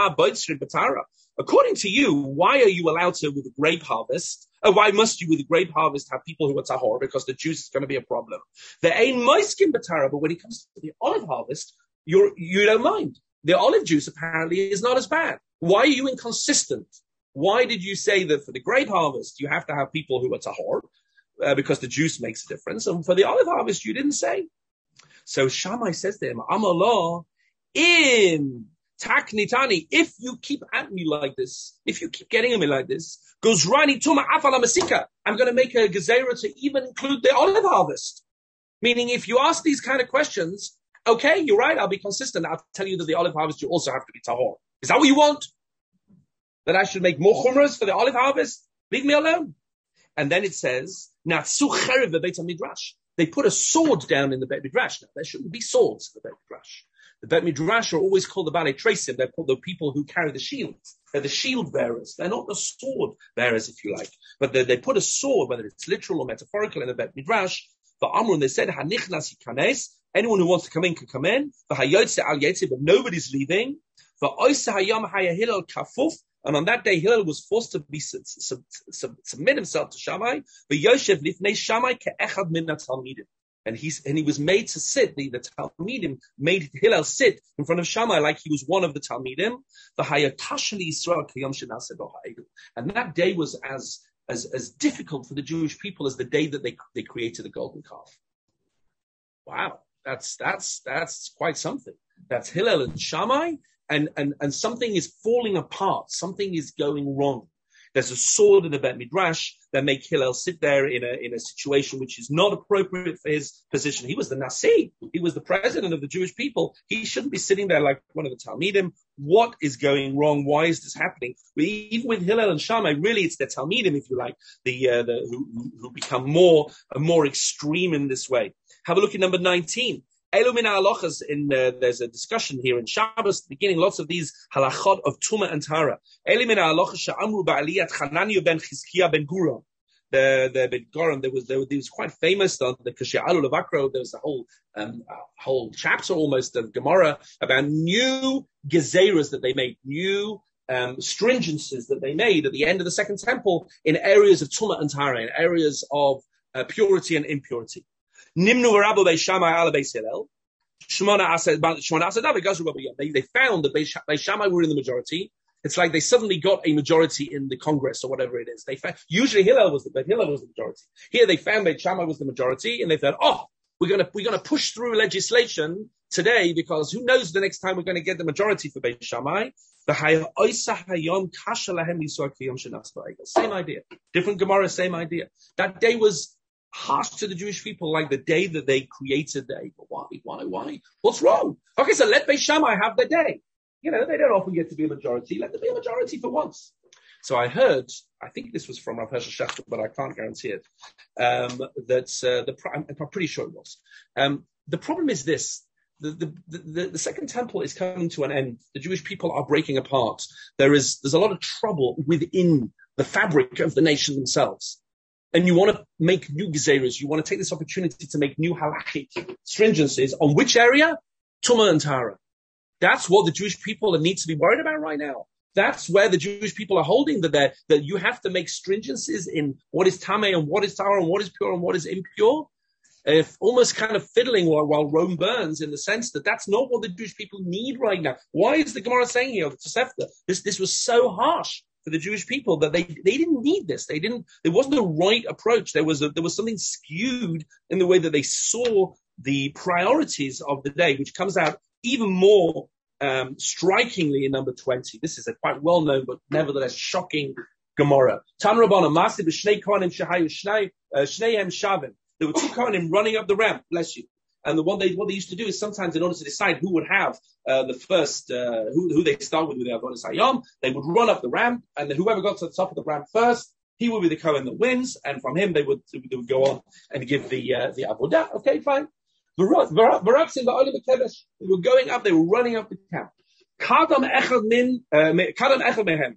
according to you, why are you allowed to, with the grape harvest, or why must you, with the grape harvest, have people who are tahor? Because the juice is going to be a problem. There ain't moiskin batara, but when it comes to the olive harvest, you're, you don't mind. The olive juice apparently is not as bad. Why are you inconsistent? Why did you say that for the grape harvest, you have to have people who are tahor, uh, because the juice makes a difference, and for the olive harvest, you didn't say? So Shammai says to him, Amalah, in Taknitani, if you keep at me like this, if you keep getting at me like this, goes Rani Tuma Afala Masika, I'm going to make a gezerah to even include the olive harvest. Meaning, if you ask these kind of questions, okay, you're right, I'll be consistent. I'll tell you that the olive harvest, you also have to be tahor. Is that what you want? That I should make more chumras for the olive harvest? Leave me alone. And then it says, Natsu cherev beit midrash. They put a sword down in the Beit Midrash. Now, there shouldn't be swords in the Beit Midrash. The Beit Midrash are always called the Balei Tresim. They're called the people who carry the shields. They're the shield bearers. They're not the sword bearers, if you like. But they, they put a sword, whether it's literal or metaphorical, in the Beit Midrash. The Amrun, they said, Hanichnas yikanes. Anyone who wants to come in can come in. The Hayotze al Yetze, but nobody's leaving. The Oise Hayam Haya Hillel Kafuf. And on that day, Hillel was forced to be sub, sub, sub, submit himself to Shammai. The Yoshev lifnei Shammai ke'echad min talmidim, and he's and he was made to sit. The, the Talmidim made Hillel sit in front of Shammai like he was one of the Talmidim. The Hayatashli Yisrael kiyom shenaseh bo ha'egel, and that day was as as as difficult for the Jewish people as the day that they they created the golden calf. Wow, that's that's that's quite something. That's Hillel and Shammai. And, and, and something is falling apart. Something is going wrong. There's a sword in the Beit Midrash that make Hillel sit there in a, in a situation which is not appropriate for his position. He was the Nasi. He was the president of the Jewish people. He shouldn't be sitting there like one of the Talmidim. What is going wrong? Why is this happening? We, even with Hillel and Shammai, really it's the Talmidim, if you like, the, uh, the, who, who become more, uh, more extreme in this way. Have a look at number nineteen. Elumina halachas, in uh, there's a discussion here in Shabbos, beginning lots of these halachot of Tuma and Tahara. Elumina halachas she'amru ba'aliyat Chananya ben Chizkiah ben Gura. The the Ben Goran, there was there was quite famous on the Kashi'alu Levakro. There was a whole um, a whole chapter almost of Gemara about new gezeras that they made, new um, stringencies that they made at the end of the Second Temple in areas of Tuma and Tahara, in areas of uh, purity and impurity. Nimnu v'Rabbo Beis Shammai ala Beis Hillel. Shmona ased Shmona ased David goes Rabbi. They they found that Beis Shammai were in the majority. It's like they suddenly got a majority in the Congress or whatever it is. They found, usually Hillel was the but Hillel was the majority. Here they found Beis Shammai was the majority, and they thought, oh, we're gonna we're gonna push through legislation today because who knows the next time we're going to get the majority for Beis Shammai. The hayom kasha lahem yisor kiyom shenas ba'egel. Same idea, different Gemara, same idea. That day was harsh to the Jewish people, like the day that they created the But why? Why? Why? What's wrong? Okay, so let Beis Shammai have their day. You know, they don't often get to be a majority. Let them be a majority for once. So I heard, I think this was from Rav Hershel Schachter, but I can't guarantee it, um, that uh, the I'm, I'm pretty sure it was. Um, the problem is this. The, the, the, the Second Temple is coming to an end. The Jewish people are breaking apart. There is there's a lot of trouble within the fabric of the nation themselves. And you want to make new gezeras. You want to take this opportunity to make new halachic stringencies on which area? Tumah and Tahara. That's what the Jewish people need to be worried about right now. That's where the Jewish people are holding that that that you have to make stringencies in what is Tameh and what is Tahara and what is pure and what is impure. If almost kind of fiddling while, while Rome burns, in the sense that that's not what the Jewish people need right now. Why is the Gemara saying here, the Tosefta, this this was so harsh for the Jewish people that they, they didn't need this. They didn't, there wasn't a right approach. There was a, there was something skewed in the way that they saw the priorities of the day, which comes out even more, um, strikingly in number twenty. This is a quite well-known, but nevertheless shocking Gemara. Tan Rabbana, Masib Shnei Kohanim Shehayu Shnei, Shneihem Shavim. There were two Kohanim running up the ramp, bless you. And the one they, what they used to do is sometimes in order to decide who would have, uh, the first, uh, who, who they start with with the Avodas Hayom, they would run up the ramp, and then whoever got to the top of the ramp first, he would be the Kohen that wins, and from him they would, they would go on and give the, uh, the Avodah. Okay, fine. They were going up, they were running up the camp. Kadam echad min, kadam echad mehem.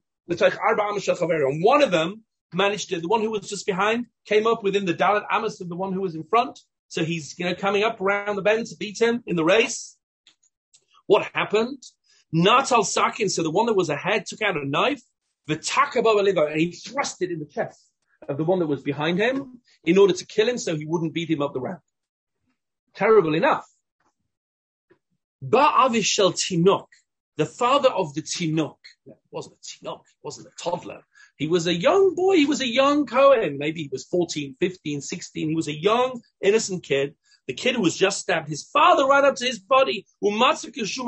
And one of them managed to, the one who was just behind, came up within the Dalet Amos of the one who was in front. So he's, you know, coming up around the bend to beat him in the race. What happened? Natal Sakin, so the one that was ahead, took out a knife, and he thrust it in the chest of the one that was behind him in order to kill him so he wouldn't beat him up the ramp. Terrible enough. Ba'avishel Tinok, the father of the Tinok, it wasn't a Tinok, it wasn't a toddler. He was a young boy. He was a young Kohen. Maybe he was fourteen, fifteen, sixteen. He was a young, innocent kid. The kid who was just stabbed. His father ran up to his body. He found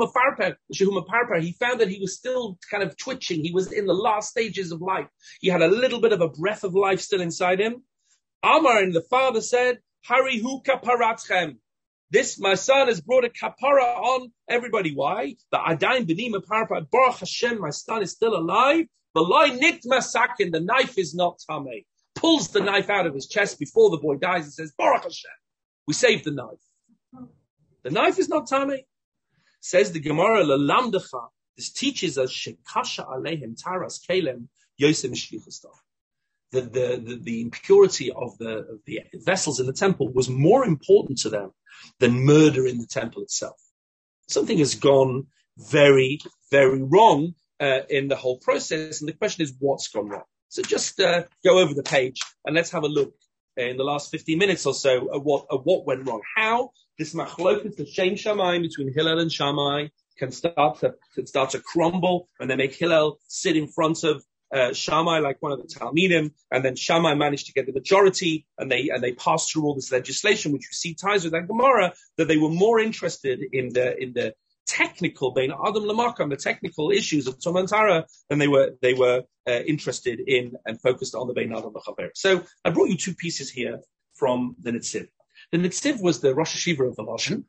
that he was still kind of twitching. He was in the last stages of life. He had a little bit of a breath of life still inside him. Amar, and the father said, Harihu kaparatchem. This, my son, has brought a kapara on everybody. Why? The Adain Benim Parpa, Baruch Hashem, my son is still alive. The loy nikt masakin, the knife is not tamei. Pulls the knife out of his chest before the boy dies and says, Baruch Hashem, we saved the knife. The knife is not tamei. Says the Gemara, Lalamdecha, this teaches us, Shekasha Alehem Taras Kalem Yosem Shlichustah. The, the, the, the impurity of the, of the vessels in the temple was more important to them than murder in the temple itself. Something has gone very, very wrong uh, in the whole process, and the question is, what's gone wrong? So just uh, go over the page and let's have a look in the last fifteen minutes or so at what, at what went wrong. How this machloket, the Shem Shammai between Hillel and Shammai, can start to can start to crumble, and they make Hillel sit in front of Uh, Shammai, like one of the Talmidim, and then Shammai managed to get the majority, and they and they passed through all this legislation, which you see ties with that Gemara, that they were more interested in the in the technical Bein Adam Lamakam, the technical issues of Tumah and Tara, than they were they were uh, interested in and focused on the Bein Adam Lachaber. So I brought you two pieces here from the Netziv. The Netziv was the Rosh Hashiva of the Lashon.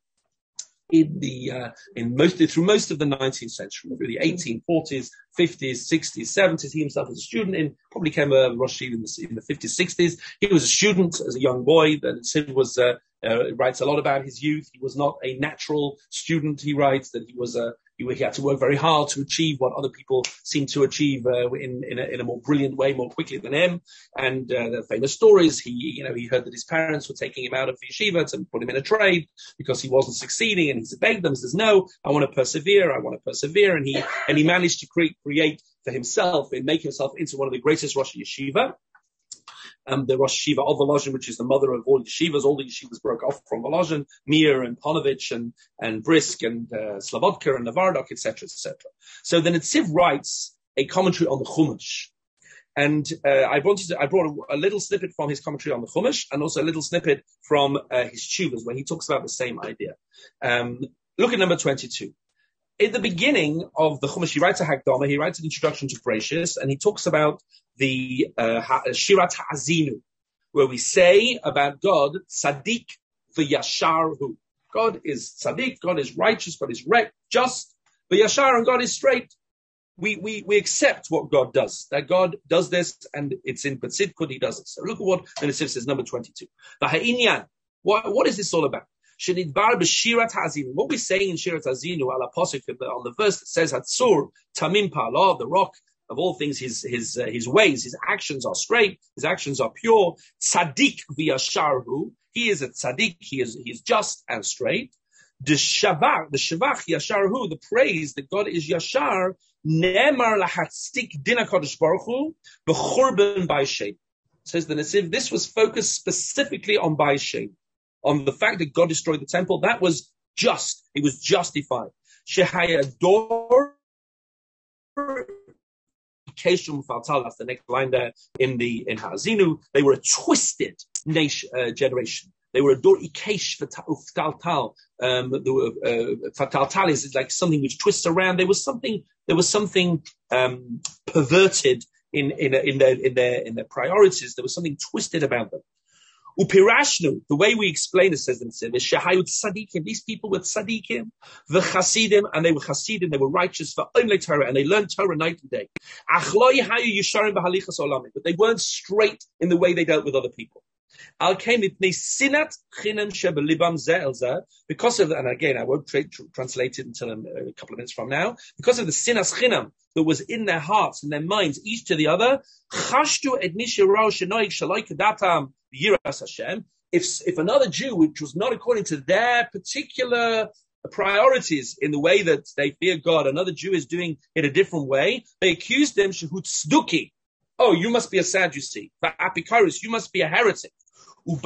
In the uh, in mostly through most of the nineteenth century, through the eighteen forties, fifties, sixties, seventies, he himself was a student in, probably came a Rosh Hashiva in the, in the fifties, sixties. He was a student as a young boy. That Sid was uh, uh, writes a lot about his youth. He was not a natural student. He writes that he was a he, he had to work very hard to achieve what other people seem to achieve uh, in in a, in a more brilliant way, more quickly than him. And uh, the famous stories. He you know he heard that his parents were taking him out of yeshiva to put him in a trade because he wasn't succeeding, and he begged them, says, no, I want to persevere, I want to persevere, and he and he managed to create, create for himself and make himself into one of the greatest Rosh Yeshiva, um, the Rosh Yeshiva of Volozhin, which is the mother of all yeshivas. All the yeshivas broke off from Volozhin, Mir and Ponovich and and Brisk and uh, Slobodka and Navardok, et cetera, et cetera. So the Netziv writes a commentary on the Chumash. And uh, I wanted to, I brought a, a little snippet from his commentary on the Chumash, and also a little snippet from uh, his Tshuvas, where he talks about the same idea. Um, look at number twenty-two. In the beginning of the Chumash, he writes a Hakdama, he writes an introduction to Bereshis, and he talks about the uh, Shirat Ha'azinu, where we say about God, Tzaddik v'yashar hu. God is Tzaddik, God is righteous, God is right, just, v'yashar, and God is straight. We, we, we accept what God does, that God does this, and it's in B'tzidkut, he does it. So look at what the Netziv says, number twenty-two. The Ha'inyan, what, what is this all about? Shenidbar b'shirat ha'azinu. What we're saying in Shirat Ha'azinu, ala posuk, on the verse that says, Hatzur, Tamim Pa'ala, the rock of all things, his, his, uh, his ways, his actions are straight, his actions are pure. Tzaddik v'yasharhu. He is a tzaddik, he is, he is just and straight. The shavach, the shavach yasharhu, the praise that God is yashar, Ne'emar lahatzdik din HaKadosh Baruch Hu b'churban b'Aishem. Says the Netziv, this was focused specifically on B'Aishem, on the fact that God destroyed the temple. That was just, it was justified. Shehayador Keshum Faltal, that's the next line there in the in Ha'azinu. They were a twisted nation, uh, generation. They were a dor ikesh fatal. Um, the fatal is like something which twists around. There was something. There was something um, perverted in in in their in their in their priorities. There was something twisted about them. Upirashnu, the way we explain it, says the Netziv, is shehayut tzadikim. These people were tzadikim, v'chasidim, and they were chasidim. They were righteous for only Torah, and they learned Torah night and day. Achloi hayu yisharim b'halichas olamim, but they weren't straight in the way they dealt with other people. Al came mipnei sinat chinam shebelibam zeh el zeh, because of, and again, I won't tra- tra- translate it until a, a couple of minutes from now, because of the sinas chinam that was in their hearts and their minds, each to the other, chashtu et nishirao shenoig shaloi kedatam yiras Hashem. If, if another Jew, which was not according to their particular priorities in the way that they fear God, another Jew is doing it a different way, they accused them, shehut tzduki. Oh, you must be a Sadducee. Apikoros, you must be a heretic. And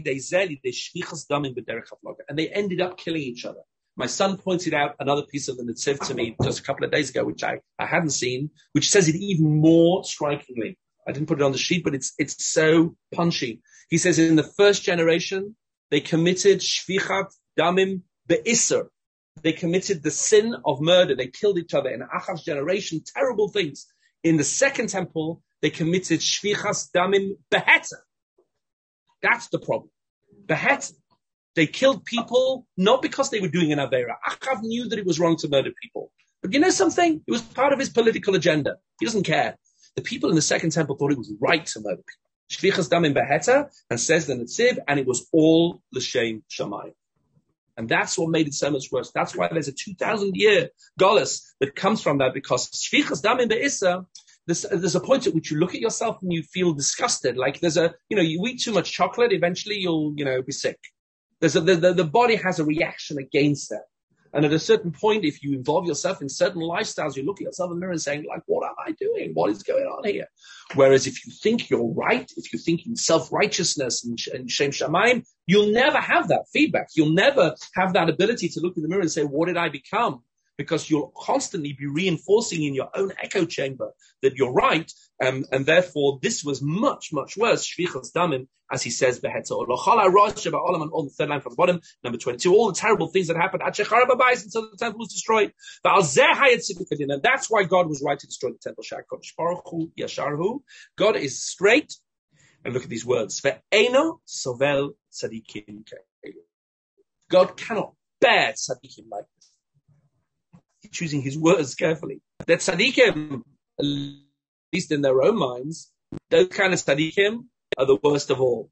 they ended up killing each other. My son pointed out another piece of the Netziv to me just a couple of days ago, which I, I hadn't seen, which says it even more strikingly. I didn't put it on the sheet, but it's it's so punchy. He says in the first generation, they committed shfichat damim be'isser. They committed the sin of murder. They killed each other. In Achav's generation, terrible things. In the second temple, they committed shvichas damim beheter. That's the problem. Behet, they killed people not because they were doing an Avera. Achav knew that it was wrong to murder people. But you know something? It was part of his political agenda. He doesn't care. The people in the Second Temple thought it was right to murder people. Shvichas Damim Beheta, and says the Netziv, and it was all l'shem Shamayim. And that's what made it so much worse. That's why there's a two thousand year Golus that comes from that, because Shvichas Damim Be'issa, there's, there's a point at which you look at yourself and you feel disgusted. Like there's a, you know, you eat too much chocolate, eventually you'll, you know, be sick. There's a, the, the, the body has a reaction against that. And at a certain point, if you involve yourself in certain lifestyles, you look at yourself in the mirror and saying, like, what am I doing? What is going on here? Whereas if you think you're right, if you think in self-righteousness and, and Shem Shamayim, you'll never have that feedback. You'll never have that ability to look in the mirror and say, what did I become? Because you'll constantly be reinforcing in your own echo chamber that you're right. Um, and therefore, this was much, much worse. Shvichas Damim, as he says, Beheta Olochala Rosh Sheba Olam, and on the third line from the bottom, number twenty-two, all the terrible things that happened at Shecharav Abayis until the temple was destroyed. And that's why God was right to destroy the temple. Shakodesh Baruch Hu Yasharhu. God is straight. And look at these words. Ve'eno sovel tzadikim. God cannot bear tzadikim like this. He's choosing his words carefully. That tzadikim, at least in their own minds, those kind of tzadikim are the worst of all.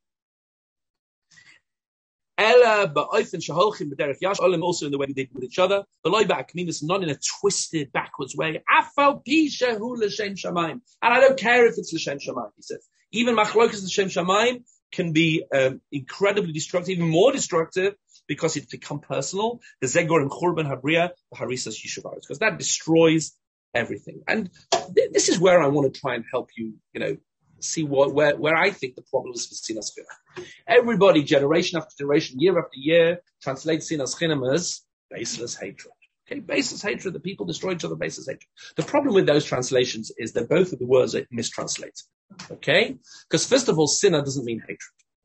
Ella ba'ofen shaholchim b'derech yash, also in the way we did with each other. The loy ba'akmimis, not in a twisted, backwards way. Afal pi shehu l'shem shamayim. And I don't care if it's l'shem shamayim, he says. Even machlokas l'shem shamayim can be um, incredibly destructive, even more destructive, because it's become personal. The Zegor and Churban Habriya, the Harisas Yishuvayos, because that destroys everything. And th- this is where I want to try and help you, you know, see what, where, where I think the problem is with Sinas Chinam. Everybody, generation after generation, year after year, translates Sinas Chinam as baseless hatred. Okay, baseless hatred, the people destroy each other, baseless hatred. The problem with those translations is that both of the words are mistranslated. Okay? Because first of all, sinner doesn't mean hatred.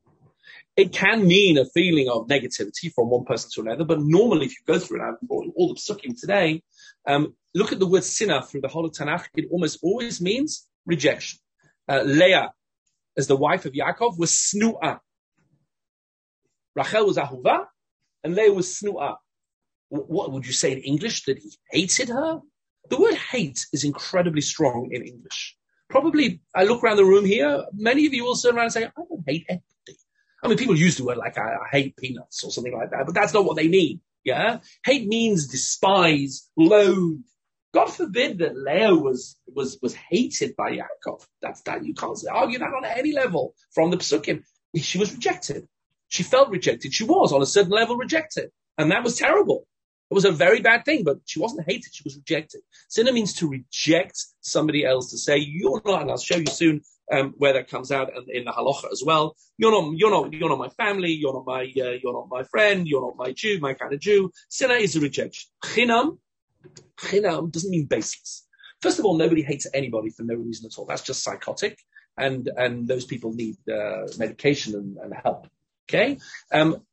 It can mean a feeling of negativity from one person to another, but normally if you go through it, all the psukim today, um, look at the word sinner through the whole of Tanakh, it almost always means rejection. Uh, Leah, as the wife of Yaakov, was snu'ah. Rachel was ahuva, and Leah was snu'ah. W- what would you say in English? That he hated her? The word hate is incredibly strong in English. Probably, I look around the room here, many of you will turn around and say, I don't hate anybody. I mean, people use the word like, I, I hate peanuts or something like that, but that's not what they mean. Yeah? Hate means despise, loathe. God forbid that Leah was, was, was hated by Yaakov. That's that. You can't argue that on any level from the Psukim. She was rejected. She felt rejected. She was on a certain level rejected. And that was terrible. It was a very bad thing, but she wasn't hated. She was rejected. Sinner means to reject somebody else, to say, you're not, and I'll show you soon, um, where that comes out in the halacha as well. You're not, you're not, you're not my family. You're not my, uh, you're not my friend. You're not my Jew, my kind of Jew. Sinner is a rejection. Chinam, chinam doesn't mean baseless. First of all, nobody hates anybody for no reason at all. That's just psychotic. And, and those people need, uh, medication and, and help. Okay? Um,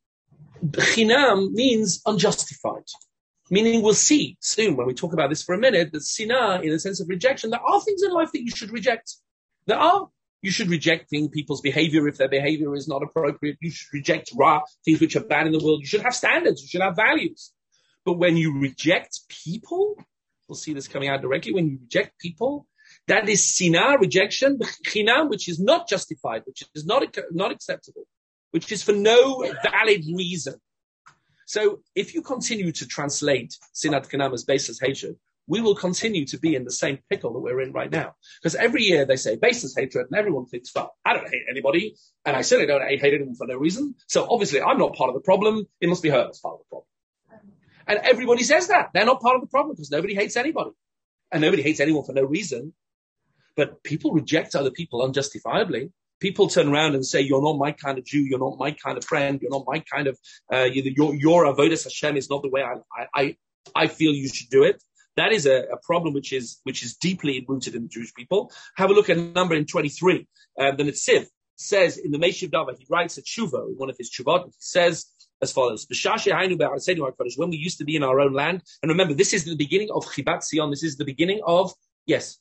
chinam means unjustified. Meaning we'll see soon when we talk about this for a minute that sinah, in the sense of rejection, there are things in life that you should reject. There are. You should reject people's behavior if their behavior is not appropriate. You should reject ra, things which are bad in the world. You should have standards. You should have values. But when you reject people, we'll see this coming out directly, when you reject people, that is sinah, rejection, chinam, which is not justified, which is not, not acceptable, which is for no valid reason. So if you continue to translate sinat chinam as baseless hatred, we will continue to be in the same pickle that we're in right now. Because every year they say baseless hatred, and everyone thinks, well, I don't hate anybody, and I certainly don't hate anyone for no reason. So obviously I'm not part of the problem. It must be her that's part of the problem. And everybody says that. They're not part of the problem because nobody hates anybody. And nobody hates anyone for no reason. But people reject other people unjustifiably. People turn around and say, you're not my kind of Jew, you're not my kind of friend, you're not my kind of, uh, your, your avodas Hashem is not the way I, I, I feel you should do it. That is a, a problem which is, which is deeply rooted in the Jewish people. Have a look at number in twenty-three. Um, the Netziv says in the Meshiv Dava, he writes a tshuva, one of his tshuvot, he says as follows, when we used to be in our own land, and remember, this is the beginning of Chibat Zion, this is the beginning of, yes.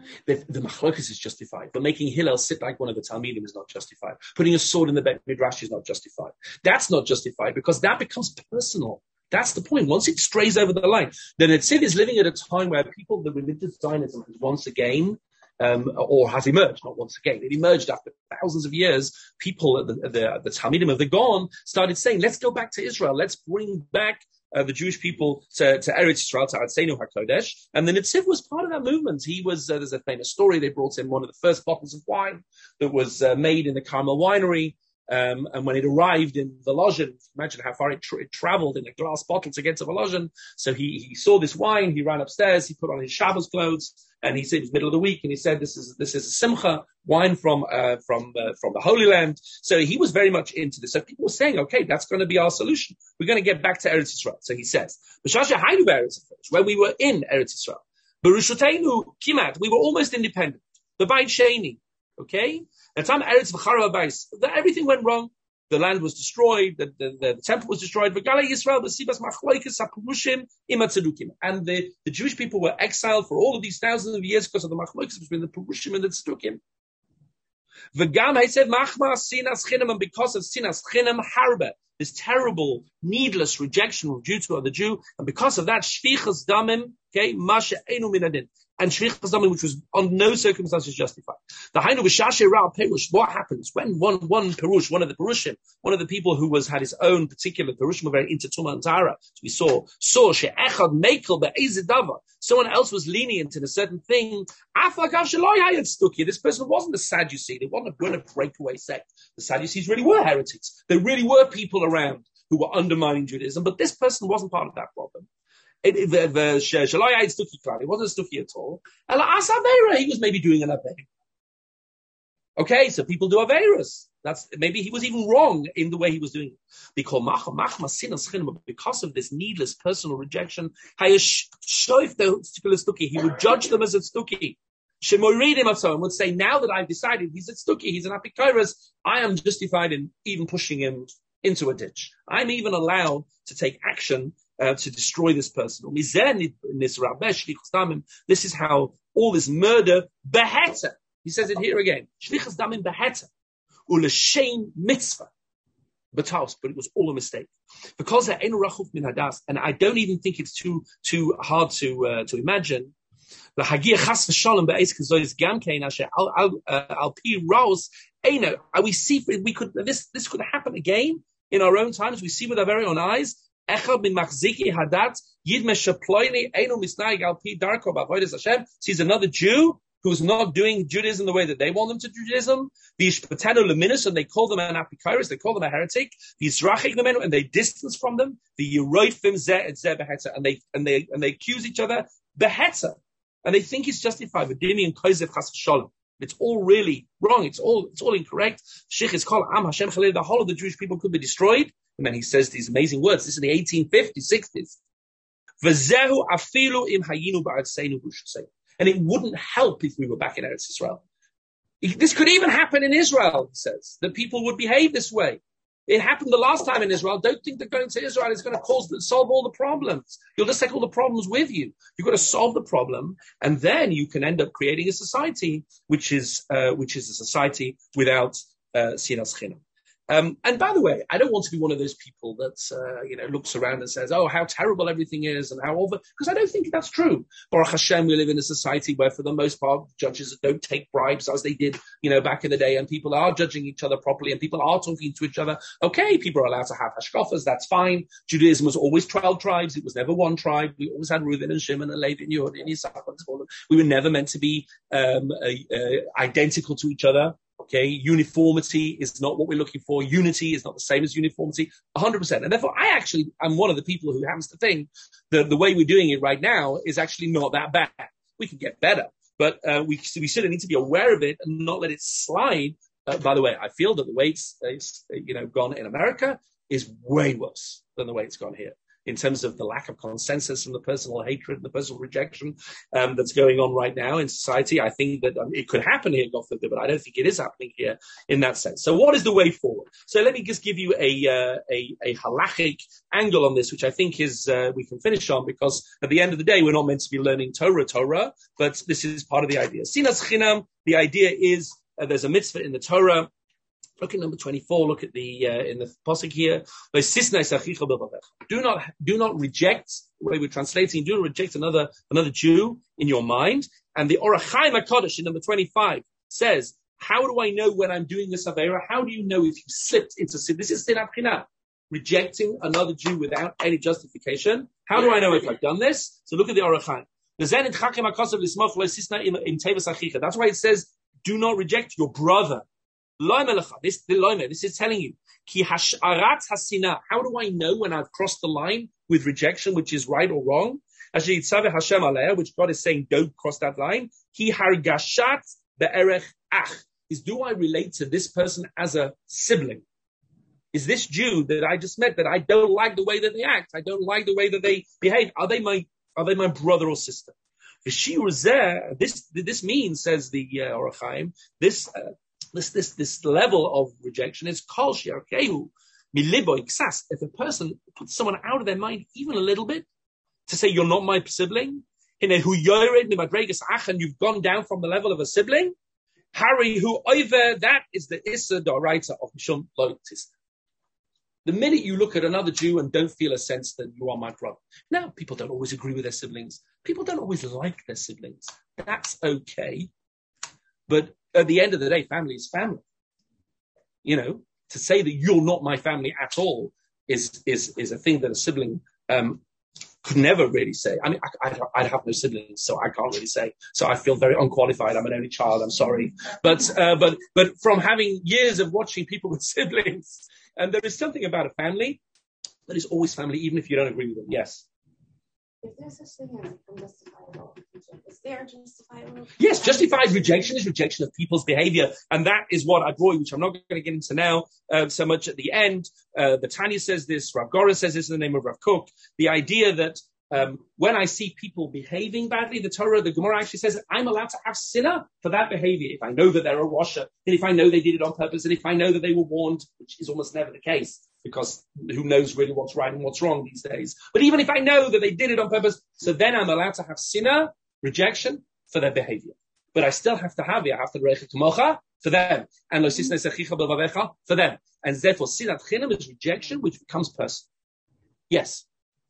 The, the machlokas is justified, but making Hillel sit like one of the Talmidim is not justified. Putting a sword in the Bet Midrash is not justified. That's not justified because that becomes personal. That's the point. Once it strays over the line, the Netziv is living at a time where people, the religious Zionism has once again, um, or has emerged, not once again, it emerged after thousands of years. People, the, the, the Talmidim of the Gaon started saying, let's go back to Israel. Let's bring back Uh, the Jewish people to, to Eretz Yisrael, to Artseinu HaKodesh. And the Netziv was part of that movement. He was, uh, there's a famous story, they brought in one of the first bottles of wine that was uh, made in the Carmel winery. Um, and when it arrived in Volozhin, imagine how far it, tra- it traveled in a glass bottle to get to Volozhin. So he, he saw this wine, he ran upstairs, he put on his Shabbos clothes, and he said it was middle of the week, and he said, this is, this is a simcha, wine from, uh, from, uh, from the Holy Land. So he was very much into this. So people were saying, okay, that's going to be our solution. We're going to get back to Eretz Yisrael. So he says, when we were in Eretz Yisrael, Berushoteinu Kimat, we were almost independent. The Beit Sheni, okay? At time Eretz V'charav Abayis, everything went wrong. The land was destroyed. The, the, the, the temple was destroyed. V'galei Yisrael v'sibas machloikes hapurushim im hatzedukim. And the, the Jewish people were exiled for all of these thousands of years because of the machloikes between the purushim and the tzedukim. V'gam, he said, machma sinas chinam, and because of sinas chinam harbe, this terrible, needless rejection of Jew to the Jew, and because of that, shvichas damim, okay, mashe einu minadin. And shvichas damim, which was on no circumstances justified. The hainu v'shashe ra perush, what happens when one, one perush, one of the perushim, one of the people who was, had his own particular perushim, were very into Tumah and Tahara, so we saw, saw she'echad mekel be'ezidava, someone else was lenient in a certain thing, afagav sheloi hayat stuki, this person wasn't a Sadducee, they weren't a, a breakaway sect. The Sadducees really were heretics. There really were people around who were undermining Judaism, but this person wasn't part of that problem. It, it, the, the, he wasn't a Stuki at all. He was maybe doing an Aveira. Okay, so people do Aveiras. That's, maybe he was even wrong in the way he was doing it. Because of this needless personal rejection, he would judge them as a Stuki. And would say, now that I've decided he's a Stuki, he's an Apikairas, I am justified in even pushing him into a ditch. I'm even allowed to take action uh, to destroy this person. This is how all this murder, beheta, he says it here again, shlichas damim beheta, uleshein mitzvah, but it was all a mistake. Because there ain't rachuf min hadas, and I don't even think it's too too hard to uh, to imagine. The hagia chas v'shalom be'ez kazois gamkein asher al al al pi raus. Eino, we see we could this this could happen again in our own times. We see with our very own eyes. Echad min machziki hadat yid meshaploini eino misnaig al pi darko b'avodas Hashem. Sees another Jew who's not doing Judaism the way that they want them to do Judaism. V'yishpatenu leminus, and they call them an apikairos, they call them a heretic. V'yizrachik memenu, and they distance from them. V'yiroifim zeh et zeh beheta, and they and they and they accuse each other beheta, and they think it's justified. V'dimi and kozev chas v'shalom. It's all really wrong. It's all it's all incorrect. Shich is called Am Hashem Chalil. The whole of the Jewish people could be destroyed. And then he says these amazing words. This is in the eighteen fifties, sixties. V'zehu afilu im hayinu ba'artseinu b'ushasei. And it wouldn't help if we were back in Eretz Israel. This could even happen in Israel, he says, that people would behave this way. It happened the last time in Israel. Don't think that going to Israel is going to cause, solve all the problems. You'll just take all the problems with you. You've got to solve the problem, and then you can end up creating a society which is, uh, which is a society without, uh, sinas chinam. Um, and by the way, I don't want to be one of those people that, uh, you know, looks around and says, oh, how terrible everything is and how over, because I don't think that's true. Baruch Hashem, we live in a society where for the most part, judges don't take bribes as they did, you know, back in the day, and people are judging each other properly and people are talking to each other. Okay, people are allowed to have hashkafas, that's fine. Judaism was always twelve tribes. It was never one tribe. We always had Reuven and Shimon and Levi and Yehuda and Yisachar. We were never meant to be, um, uh, uh, identical to each other. Okay, uniformity is not what we're looking for. Unity is not the same as uniformity, one hundred percent. And therefore, I actually am one of the people who happens to think that the way we're doing it right now is actually not that bad. We can get better, but uh, we, we sort of need to be aware of it and not let it slide. Uh, by the way, I feel that the way it's, it's you know gone in America is way worse than the way it's gone here. in terms of the lack of consensus and the personal hatred and the personal rejection um, that's going on right now in society. I think that um, it could happen here, God forbid, but I don't think it is happening here in that sense. So what is the way forward? So let me just give you a uh, a, a halachic angle on this, which I think is uh, we can finish on, because at the end of the day, we're not meant to be learning Torah, Torah, but this is part of the idea. Sinas Chinam, the idea is uh, there's a mitzvah in the Torah. Look at number twenty-four. Look at the uh, in the pasuk here. Do not do not reject the way we're translating. Do not reject another another Jew in your mind. And the Orach Chaim HaKadosh in number twenty-five says, how do I know when I'm doing this avera? How do you know if you slipped into sin? This is sinat chinam, rejecting another Jew without any justification. How do I know if I've done this? So look at the Orach Chaim. That's why it says, do not reject your brother. This, this is telling you, how do I know when I've crossed the line with rejection, which is right or wrong? Which God is saying, don't cross that line. Is do I relate to this person as a sibling? Is this Jew that I just met that I don't like the way that they act? I don't like the way that they behave. Are they my, are they my brother or sister? This, this means, says the uh, Orach Chaim, this, uh, This, this, this level of rejection is kol she'arkehu milibo iksas. If a person puts someone out of their mind even a little bit to say, you're not my sibling, and you've gone down from the level of a sibling, Harry who over, that is the Issa Doraita of Mishum Loitis. The minute you look at another Jew and don't feel a sense that you are my brother. Now, people don't always agree with their siblings. People don't always like their siblings. That's okay. But at the end of the day, family is family. You know, to say that you're not my family at all is is is a thing that a sibling um, could never really say. I mean, I, I, I have no siblings, so I can't really say. So I feel very unqualified. I'm an only child. I'm sorry, but uh, but but from having years of watching people with siblings, and there is something about a family that is always family, even if you don't agree with them. Yes. Is there such thing as unjustifiable rejection? Is there justifiable? Yes, justified rejection is rejection of people's behavior. And that is what I brought you, which I'm not going to get into now uh, so much at the end. Uh, the Tanya says this, Rav Goren says this in the name of Rav Kook. The idea that um, when I see people behaving badly, the Torah, the Gemara actually says that I'm allowed to have sinner for that behavior. If I know that they're a washer, and if I know they did it on purpose, and if I know that they were warned, which is almost never the case, because who knows really what's right and what's wrong these days. But even if I know that they did it on purpose, so then I'm allowed to have sinner, rejection, for their behavior. But I still have to have it. I have to reich kamocha for them. And lo sisnei sechicha b'vavecha for them. And therefore, sinat chinam is rejection, which becomes personal. Yes.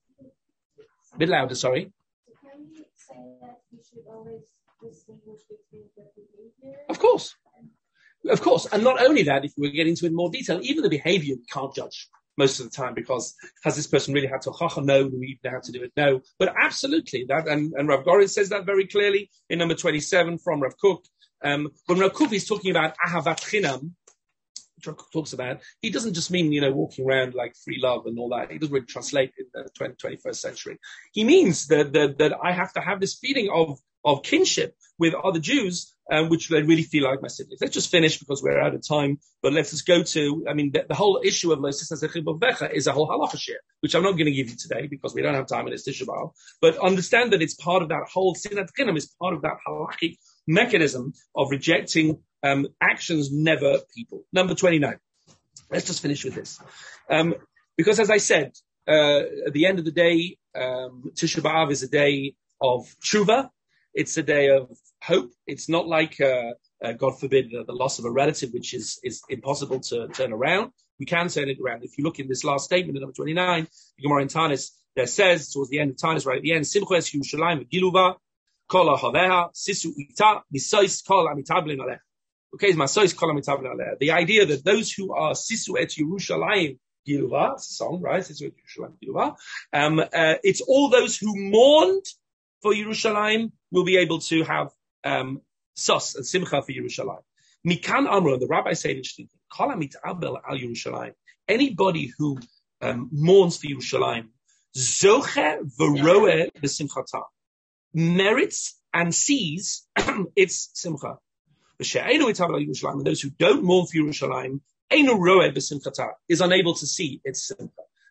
A bit louder, sorry. So can we say that we should always distinguish between the behavior? Of course. Of course. And not only that, if we get into it in more detail, even the behavior we can't judge most of the time, because has this person really had to chacha? No. Do we even know how to do it? No. But absolutely that, and, and Rav Goren says that very clearly in number twenty-seven from Rav Kook. Um, when Rav Kook is talking about ahavat chinam, which Rav Kook talks about, he doesn't just mean, you know, walking around like free love and all that. He doesn't really translate in the twentieth, twenty-first century. He means that, that, that I have to have this feeling of, of kinship with other Jews, um, which they really feel like my siblings. Let's just finish because we're out of time, but let's just go to, I mean, the, the whole issue of Lo Sisnei Sechicha B'vavecha is a whole halacha share, which I'm not going to give you today because we don't have time in this Tisha B'Av, but understand that it's part of that whole sinat chinam, is part of that halachic mechanism of rejecting um, actions, never people. Number twenty-nine. Let's just finish with this. Um, because as I said, uh, at the end of the day, um, Tisha B'Av is a day of tshuva. It's a day of hope. It's not like, uh, uh, God forbid, uh, the loss of a relative, which is, is impossible to turn around. We can turn it around. If you look in this last statement, in number twenty-nine, the Gemara in Tanis, there says, towards the end of Tanis, right at the end, Simcha es Yerushalayim v'giluva, kol ahaveha, sisu ita, misois kol amitablin aleh. Okay, masois kol amitablin aleh. The idea that those who are sisu et Yerushalayim giluva, it's a song, right? Sisu et Yerushalayim giluva. Um, uh, it's all those who mourned for Yerushalayim will be able to have um, sos and simcha for Yerushalayim. Mikan Amro, the rabbi said interesting thing, Kol hamitabel al Yerushalayim. Anybody who um, mourns for Yerushalayim, zoche v'roeh b'simchata, merits and sees its simcha. V'she'einu mitabel al Yerushalayim, and those who don't mourn for Yerushalayim, einu roeh b'simchata, is unable to see its simcha.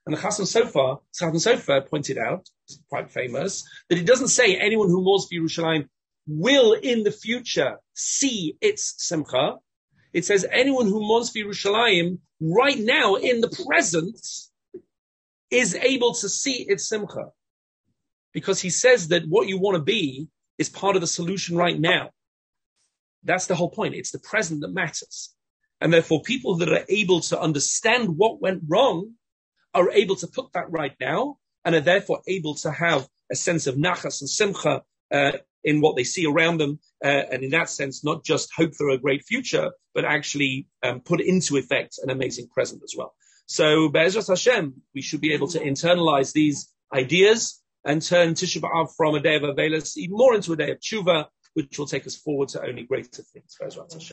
And the Chasam Sofer, Chasam Sofer pointed out, quite famous, that it doesn't say anyone who mourns for Yerushalayim will in the future see its simcha. It says anyone who mourns for Yerushalayim right now in the present is able to see its simcha. Because he says that what you want to be is part of the solution right now. That's the whole point. It's the present that matters. And therefore people that are able to understand what went wrong are able to put that right now and are therefore able to have a sense of nachas and simcha uh, in what they see around them. Uh, and in that sense, not just hope for a great future, but actually um, put into effect an amazing present as well. So, Be'ezras Hashem, we should be able to internalize these ideas and turn Tisha B'Av from a day of Avelis even more into a day of tshuva, which will take us forward to only greater things. Be'ezras Hashem.